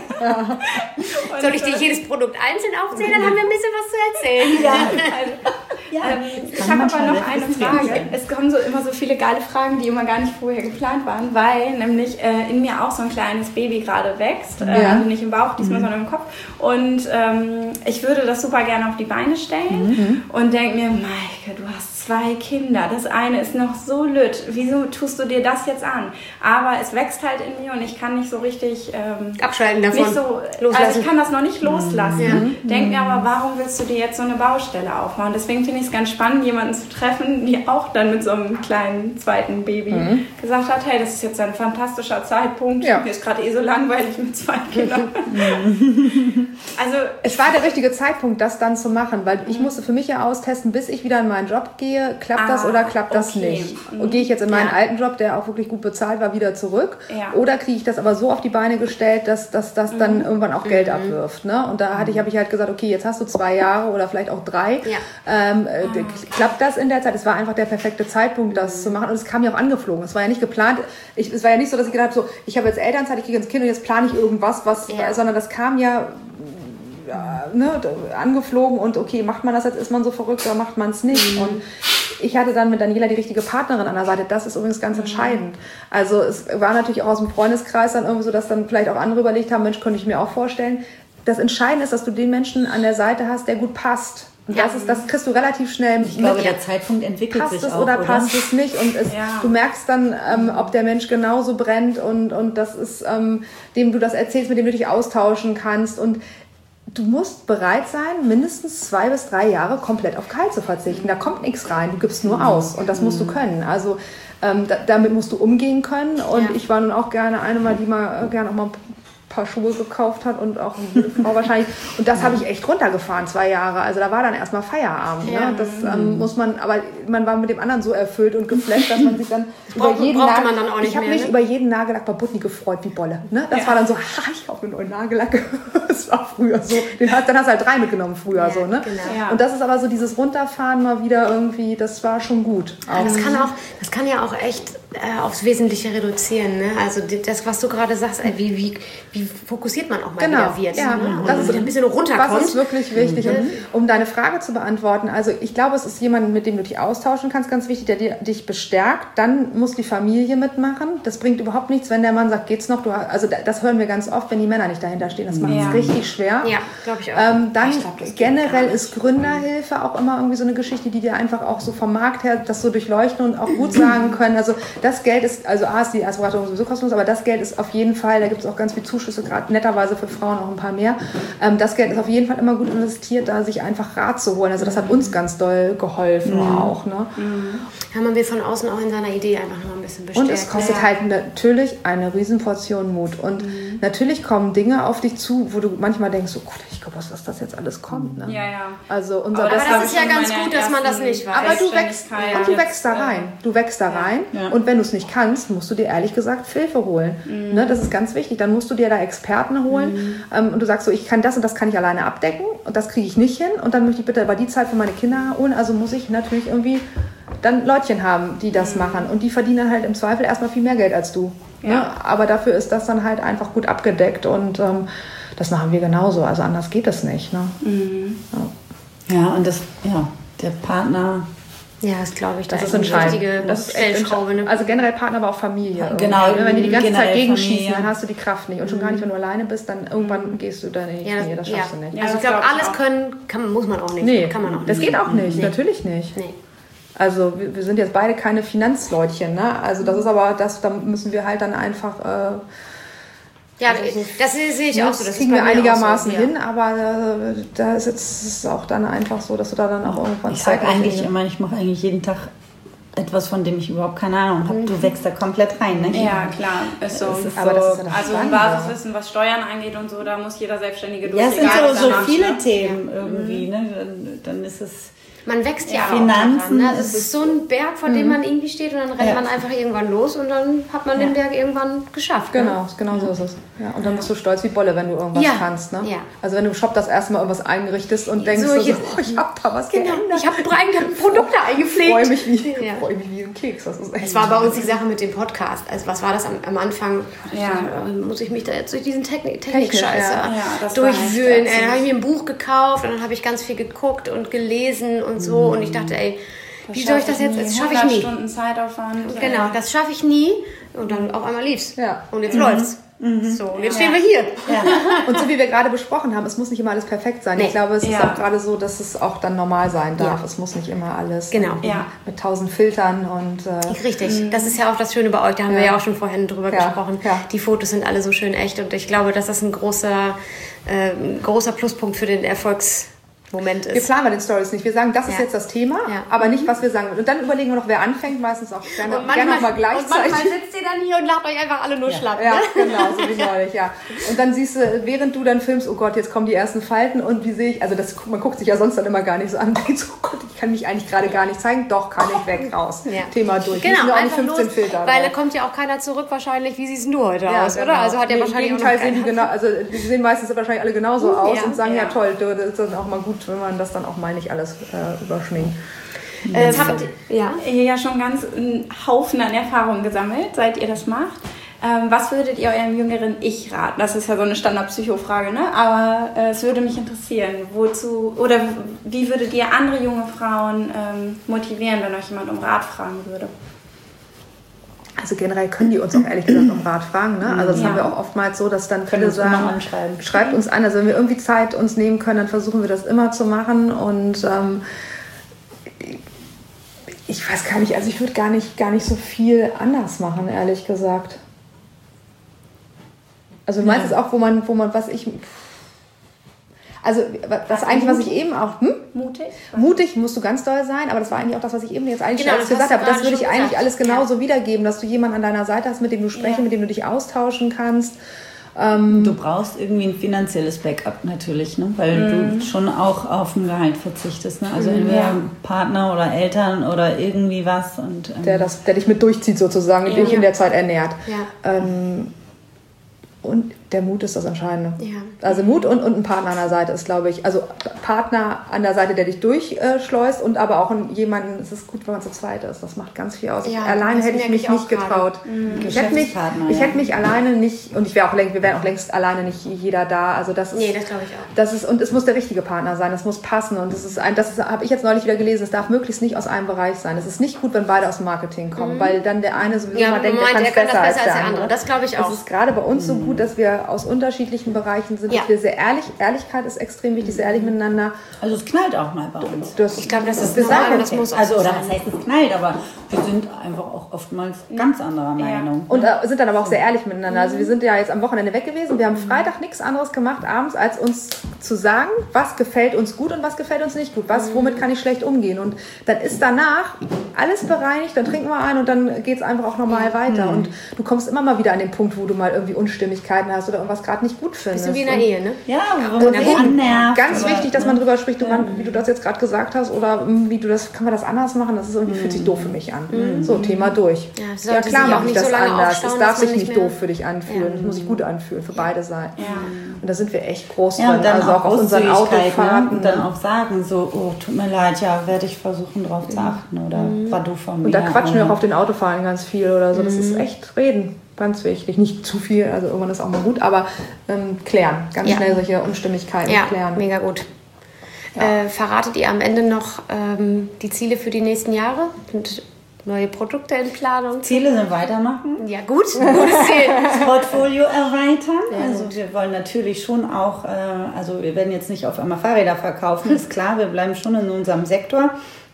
Soll ich dir jedes Produkt einzeln aufzählen? Dann haben wir ein bisschen was zu erzählen. Ja. Also, Ja, ähm, das ich kann habe aber manchmal noch sehr eine frustrierend Frage. sein. Es kommen so immer so viele geile Fragen, die immer gar nicht vorher geplant waren, weil nämlich äh, in mir auch so ein kleines Baby gerade wächst. Äh, Ja. Also nicht im Bauch, diesmal, sondern im Kopf. Und ähm, ich würde das super gerne auf die Beine stellen und denke mir, Maike, du hast zwei Kinder. Das eine ist noch so lütt. Wieso tust du dir das jetzt an? Aber es wächst halt in mir und ich kann nicht so richtig... Ähm, Abschalten davon. nicht so, Loslassen. also ich kann das noch nicht loslassen. Ja. Denk mir aber, warum willst du dir jetzt so eine Baustelle aufbauen? Deswegen finde ich es ganz spannend, jemanden zu treffen, die auch dann mit so einem kleinen zweiten Baby gesagt hat, hey, das ist jetzt ein fantastischer Zeitpunkt. Ja. Mir ist gerade eh so langweilig mit zwei Kindern. Also Es war der richtige Zeitpunkt, das dann zu machen, weil ich musste für mich ja austesten, bis ich wieder in meinen Job gehe, klappt das Ah, oder klappt das okay. nicht? Und gehe ich jetzt in meinen Ja. alten Job, der auch wirklich gut bezahlt war, wieder zurück? Ja. Oder kriege ich das aber so auf die Beine gestellt, dass das dass dann irgendwann auch Geld abwirft? Ne? Und da hatte ich, habe ich halt gesagt, okay, jetzt hast du zwei Jahre oder vielleicht auch drei. Ja. Ähm, äh, d- klappt das in der Zeit? Es war einfach der perfekte Zeitpunkt, das zu machen. Und es kam ja auch angeflogen. Es war ja nicht geplant. Ich, es war ja nicht so, dass ich gedacht habe, so, ich habe jetzt Elternzeit, ich kriege jetzt ein Kind und jetzt plane ich irgendwas, was, Ja. sondern das kam ja ja, ne, angeflogen und okay, macht man das jetzt, ist man so verrückt oder macht man es nicht? Mhm. Und ich hatte dann mit Daniela die richtige Partnerin an der Seite. Das ist übrigens ganz entscheidend. Also es war natürlich auch aus dem Freundeskreis dann irgendwie so, dass dann vielleicht auch andere überlegt haben, Mensch, könnte ich mir auch vorstellen. Das Entscheidende ist, dass du den Menschen an der Seite hast, der gut passt. Und Ja. das ist, das kriegst du relativ schnell Ich glaube, mit. der Zeitpunkt entwickelt Passt sich es auch, oder passt es nicht? Und es, Ja. du merkst dann, ähm, ob der Mensch genauso brennt und, und das ist, ähm, dem du das erzählst, mit dem du dich austauschen kannst. Und du musst bereit sein, mindestens zwei bis drei Jahre komplett auf Gehalt zu verzichten. Da kommt nichts rein, du gibst nur aus und das musst du können. Also ähm, da, damit musst du umgehen können. Und Ja. ich war nun auch gerne eine, mal, die mal äh, gerne auch mal ein paar Schuhe gekauft hat und auch eine Frau wahrscheinlich. Und das habe ich echt runtergefahren, zwei Jahre. Also da war dann erstmal Feierabend. Ja. Ne? Das ähm, muss man, aber man war mit dem anderen so erfüllt und geflasht, dass man sich dann über braucht- jeden brauchte Nagel- man dann auch nicht Ich habe mehr, mich ne? über jeden Nagellack bei Butni gefreut wie Bolle. Ne? Das Ja. war dann so, ha, ich kaufe einen neuen Nagellack. Das war früher so. Den hast, dann hast du halt drei mitgenommen früher so. Ne? genau. Ja. Und das ist aber so dieses Runterfahren mal wieder irgendwie, das war schon gut. Ja, das kann auch, das kann ja auch echt äh, aufs Wesentliche reduzieren. Ne? Also die- das, was du gerade sagst, äh, wie, wie, wie fokussiert man auch mal Genau, wieder wird. ja. Ne? Und Das ist- wieder ein bisschen runterkommt. Was ist wirklich wichtig? Und um deine Frage zu beantworten, also ich glaube, es ist jemand, mit dem du dich austauschen kannst, ganz wichtig, der dir, dich bestärkt. Dann muss die Familie mitmachen. Das bringt überhaupt nichts, wenn der Mann sagt, geht's noch? Du, hast- also das hören wir ganz oft, wenn die Männer nicht dahinter stehen. Das macht es Ja. richtig schwer. Ja, glaube ich auch. Ähm, dann Ich glaub, das geht generell gar nicht. ist Gründerhilfe auch immer irgendwie so eine Geschichte, die dir einfach auch so vom Markt her das so durchleuchten und auch gut sagen können. Also das Geld ist, also A ist die Erstberatung sowieso kostenlos, aber das Geld ist auf jeden Fall, da gibt es auch ganz viel Zuschüsse Zuschüsse, gerade netterweise für Frauen auch ein paar mehr. Ähm, das Geld ist auf jeden Fall immer gut investiert, da sich einfach Rat zu holen. Also das hat uns ganz doll geholfen mhm. auch. Ne? Mhm. Ja, man wird von außen auch in seiner Idee einfach noch ein bisschen bestärkt. Und es kostet ja. halt natürlich eine Riesenportion Mut. Und mhm. natürlich kommen Dinge auf dich zu, wo du manchmal denkst, oh Gott, ich glaube, was das jetzt alles kommt. Ne? Ja, ja. Also unser aber das, das ist ja ganz gut, dass man das nicht weiß. Aber du wächst, und du wächst da rein. Du wächst da rein. Ja. Und wenn du es nicht kannst, musst du dir ehrlich gesagt Hilfe holen. Mhm. Ne? Das ist ganz wichtig. Dann musst du dir da Experten holen. Mhm. Ähm, und du sagst so, ich kann das und das kann ich alleine abdecken. Und das kriege ich nicht hin. Und dann möchte ich bitte aber die Zeit für meine Kinder holen. Also muss ich natürlich irgendwie dann Leutchen haben, die das mhm. machen. Und die verdienen halt im Zweifel erstmal viel mehr Geld als du. Ja. Ne? Aber dafür ist das dann halt einfach gut abgedeckt. Und ähm, das machen wir genauso. Also anders geht es nicht. Ne? Mhm. Ja. ja, und das, ja, der Partner... Ja, das glaube ich, das, das ist eine wichtige das ist Stellschraube. Ne? Also generell Partner, aber auch Familie. Genau. Irgendwie. Wenn die die ganze Zeit gegenschießen, Familie. Dann hast du die Kraft nicht. Und schon gar nicht, wenn du alleine bist, dann irgendwann gehst du da nicht. Ja, das, nee, das schaffst ja. du nicht. Also ich glaube, alles auch. können kann, muss man auch nicht. Nee, kann man auch nicht. Das geht auch nicht, nee. natürlich nicht. Nee. Also wir, wir sind jetzt beide keine Finanzleutchen. Ne? Also das ist aber, das, da müssen wir halt dann einfach... Äh, Ja, das sehe ich auch so. Das kriegen wir einigermaßen so, ja. hin, aber äh, da ist jetzt ist auch dann einfach so, dass du da dann auch irgendwann... Ich sage eigentlich immer, ich mache eigentlich jeden Tag etwas, von dem ich überhaupt keine Ahnung habe. Du wächst da komplett rein, ne? Ja, klar. Ist so. Ist aber so, das ist ja das also im Basiswissen, was Steuern angeht und so, da muss jeder Selbstständige durch. Ja, es sind so, so viele ne? Themen ja. irgendwie, ne? Dann, dann ist es... Man wächst ja, ja Finanzen. Auch daran, ne? Das ist so ein Berg, vor dem mhm. man irgendwie steht und dann rennt ja. man einfach irgendwann los und dann hat man ja. den Berg irgendwann geschafft. Genau, ne? genau so ist es. Ja, und dann bist du stolz wie Bolle, wenn du irgendwas ja. kannst. Ne? Ja. Also wenn du im Shop das erste Mal irgendwas eingerichtest und denkst, so, so, oh, ich hab da was genau. geändert. Ich habe ein Produkt da eingepflegt. Ich freue mich, wie, ja. freu mich wie ein Keks. Das ist echt es war bei uns die Sache mit dem Podcast. Also was war das am, am Anfang? Ja. Dachte, muss ich mich da jetzt durch diesen Technik, Technik-Scheiße ja. ja, durchwühlen? Dann habe ich mir ein Buch gekauft und dann habe ich ganz viel geguckt und gelesen und so. Mhm. Und ich dachte, ey, das wie soll ich das jetzt? Das schaffe ich nie. Stunden Zeitaufwand. Genau, das schaffe ich nie. Und dann auf einmal lief's. Ja. Und jetzt mhm. läuft's. Mhm. So, und jetzt ja. stehen wir hier. Ja. Und so wie wir gerade besprochen haben, es muss nicht immer alles perfekt sein. Nee. Ich glaube, es ja. ist auch gerade so, dass es auch dann normal sein darf. Ja. Es muss nicht immer alles genau. ja. mit tausend Filtern und... Äh, Richtig, das ist ja auch das Schöne bei euch. Da haben ja. wir ja auch schon vorhin drüber ja. gesprochen. Ja. Die Fotos sind alle so schön echt und ich glaube, dass das ein großer, äh, großer Pluspunkt für den Erfolgs... Moment ist. Wir planen bei den Stories nicht. Wir sagen, das ist ja. jetzt das Thema, ja. aber nicht, was wir sagen. Und dann überlegen wir noch, wer anfängt, meistens auch gerne, und manchmal, gerne auch mal gleichzeitig. Und manchmal sitzt ihr dann hier und lacht euch einfach alle nur ja. schlapp. Ja, ne? genau, so wie neulich, ja. Und dann siehst du, während du dann filmst, oh Gott, jetzt kommen die ersten Falten und wie sehe ich, also das, man guckt sich ja sonst dann immer gar nicht so an, denkt so, oh Gott, ich kann mich eigentlich gerade gar nicht zeigen. Doch, kann ich weg, raus. Ja. Thema durch. Genau, auch einfach fünfzehn los, Filter. weil da kommt ja auch keiner zurück wahrscheinlich, wie siehst du heute ja, aus, genau. oder? Also hat ja nee, wahrscheinlich im Gegenteil sehen die genau, also die sehen meistens wahrscheinlich alle genauso aus ja, und sagen, ja, ja toll, das ist dann auch mal gut, wenn man das dann auch mal nicht alles äh, überschminkt. Äh, habt ihr ja. ja schon ganz einen Haufen an Erfahrungen gesammelt, seit ihr das macht. Ähm, was würdet ihr eurem jüngeren Ich raten? Das ist ja so eine Standard-Psycho-Frage, ne? Aber äh, es würde mich interessieren, wozu oder wie würdet ihr andere junge Frauen ähm, motivieren, wenn euch jemand um Rat fragen würde? Also generell können die uns auch ehrlich gesagt um Rat fragen. Ne? Also das ja. haben wir auch oftmals so, dass dann können viele sagen, schreibt uns an. Also wenn wir irgendwie Zeit uns nehmen können, dann versuchen wir das immer zu machen. Und ähm, ich weiß gar nicht, also ich würde gar nicht, gar nicht so viel anders machen, ehrlich gesagt. Also meistens ja. auch, wo man, wo man, was ich... Also das eigentlich, was ich eben auch... Hm? Mutig? Mutig musst du ganz doll sein, aber das war eigentlich auch das, was ich eben jetzt eigentlich genau, schon gesagt habe. Das würde ich eigentlich gesagt. alles genauso ja. wiedergeben, dass du jemanden an deiner Seite hast, mit dem du sprechen, ja. mit dem du dich austauschen kannst. Ähm, du brauchst irgendwie ein finanzielles Backup natürlich, ne? Weil mm. du schon auch auf ein Gehalt verzichtest. Ne? Also mm, entweder ja. Partner oder Eltern oder irgendwie was. Und, ähm, der, das, der dich mit durchzieht sozusagen, ja. der dich in der Zeit ernährt. Ja. Ähm, und der Mut ist das Entscheidende. Ja. Also Mut und, und ein Partner an der Seite ist, glaube ich, also Partner an der Seite, der dich durchschleust und aber auch jemanden, es ist gut, wenn man zu zweit ist. Das macht ganz viel aus. Ja, alleine hätte ich mich nicht getraut. Mhm. Ich hätte mich, ich ja. hätte mich alleine nicht, und ich wäre auch längst, wir wären auch längst alleine nicht jeder da. Also das ist, nee, das glaube ich auch. Das ist, und es muss der richtige Partner sein, es muss passen. Und das ist ein, das habe ich jetzt neulich wieder gelesen, es darf möglichst nicht aus einem Bereich sein. Es ist nicht gut, wenn beide aus dem Marketing kommen, mhm. weil dann der eine sowieso ja, mal denkt, meint, er kann es besser, besser als der andere. andere. Das glaube ich auch. Das ist gerade bei uns so gut, dass wir wir aus unterschiedlichen Bereichen sind, Ja. dass wir sehr ehrlich, Ehrlichkeit ist extrem wichtig, sehr ehrlich miteinander. Also es knallt auch mal bei uns. Das, Ich glaube, das ist wir normal sagen, und das muss auch Also, so oder sein. was heißt es knallt, aber wir sind einfach auch oftmals ganz anderer Meinung. Und äh, sind dann aber auch sehr ehrlich miteinander. Also wir sind ja jetzt am Wochenende weg gewesen. Wir haben Freitag nichts anderes gemacht abends, als uns zu sagen, was gefällt uns gut und was gefällt uns nicht gut. Was, womit kann ich schlecht umgehen. Und dann ist danach alles bereinigt, dann trinken wir ein und dann geht es einfach auch normal weiter. Und du kommst immer mal wieder an den Punkt, wo du mal irgendwie Unstimmigkeiten hast oder irgendwas gerade nicht gut findest. Bisschen wie in der Ehe, ne? Ja, wo man sich Und annervt. ganz aber, wichtig, dass man ne? drüber spricht, du, man, wie du das jetzt gerade gesagt hast, oder mm, wie du das, kann man das anders machen? Das ist irgendwie, fühlt sich doof für mich an. So, Thema durch. Ja, es Ja, sollte klar sich auch mache ich nicht das so lange anders. Es aufstauen, darf dass man sich nicht nicht mehr- doof für dich anfühlen. Es muss sich gut anfühlen, für beide Seiten. Ja. Und da sind wir echt groß Ja, und drin. dann Also auch auch auf unseren Großzügigkeit, ne? Autofahrten. Und dann auch sagen, so, oh, tut mir leid, ja, werde ich versuchen, drauf zu achten. Oder war du von mir. Und da quatschen wir auch oder- auf den Autofahren ganz viel oder so. Das ist echt reden. Ganz wichtig. Nicht zu viel, also irgendwann ist auch mal gut, aber ähm, klären. Ganz Ja. schnell solche Unstimmigkeiten Ja, klären. mega gut. Äh, verratet ihr am Ende noch ähm, die Ziele für die nächsten Jahre? Und neue Produkte in Planung? Ziele sind weitermachen. Ja, gut. Gutes Ziel. Das Portfolio erweitern. Also wir wollen natürlich schon auch, äh, also wir werden jetzt nicht auf einmal Fahrräder verkaufen, ist klar, wir bleiben schon in unserem Sektor.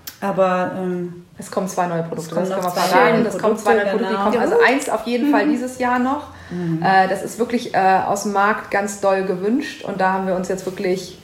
Aber ähm, Es kommen zwei neue Produkte, kommen das können noch wir zwei verraten. neue Es kommen zwei neue Produkte, Produkte, die genau. kommen. Also eins auf jeden Fall dieses Jahr noch. Äh, das ist wirklich äh, aus dem Markt ganz doll gewünscht und da haben wir uns jetzt wirklich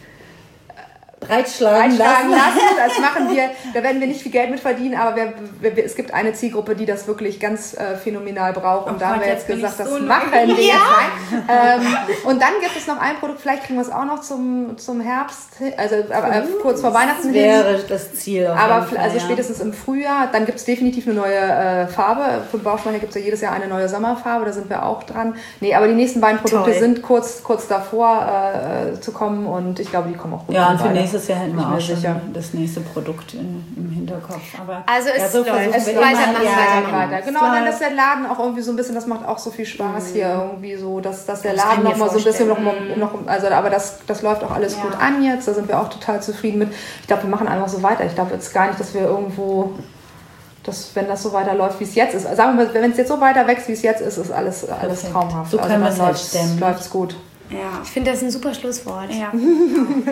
breitschlagen einschlagen lassen. lassen. Das machen wir, da werden wir nicht viel Geld mit verdienen, aber wir, wir, es gibt eine Zielgruppe, die das wirklich ganz äh, phänomenal braucht. Und Oh da haben Gott, wir jetzt jetzt bin ich gesagt, so das machen wir neugierig. jetzt rein. Ähm, und dann gibt es noch ein Produkt, vielleicht kriegen wir es auch noch zum, zum Herbst, also aber, äh, kurz vor Weihnachten hin. Wäre das Ziel. Auf Aber jeden Fall, also ja. spätestens im Frühjahr, dann gibt es definitiv eine neue äh, Farbe. Für Bauschmeicher gibt es ja jedes Jahr eine neue Sommerfarbe, da sind wir auch dran. Nee, aber die nächsten beiden Produkte Toll. sind kurz, kurz davor äh, zu kommen und ich glaube, die kommen auch gut Ja, an und für beide. nächstes Jahr hätten Bin wir ich mir auch schon sicher. das nächste Produkt in, im Hinterkopf. Aber Also es so läuft. versuchen Es wir weiter, immer, machen, ja, weiter, weiter. es Genau, und dann läuft. ist der Laden auch irgendwie so ein bisschen, das macht auch so viel Spaß hier irgendwie so, dass, dass der Das kann Laden ich mir noch mal so ein bisschen noch, vorstellen. noch also aber das, das läuft auch alles Ja. gut an jetzt, da sind wir auch total zufrieden mit. Ich glaube, wir machen einfach so weiter. Ich glaube jetzt gar nicht, dass wir irgendwo, dass, wenn das so weiterläuft, wie es jetzt ist, sagen wir mal, wenn es jetzt so weiter wächst, wie es jetzt ist, ist alles, alles Perfekt. traumhaft. So können wir es dann halt läuft's- stemmen. läuft's gut. Ja. Ich finde, das ist ein super Schlusswort. Ja. Vielen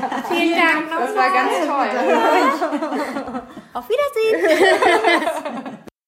Dank Das war ganz toll. Auf Wiedersehen.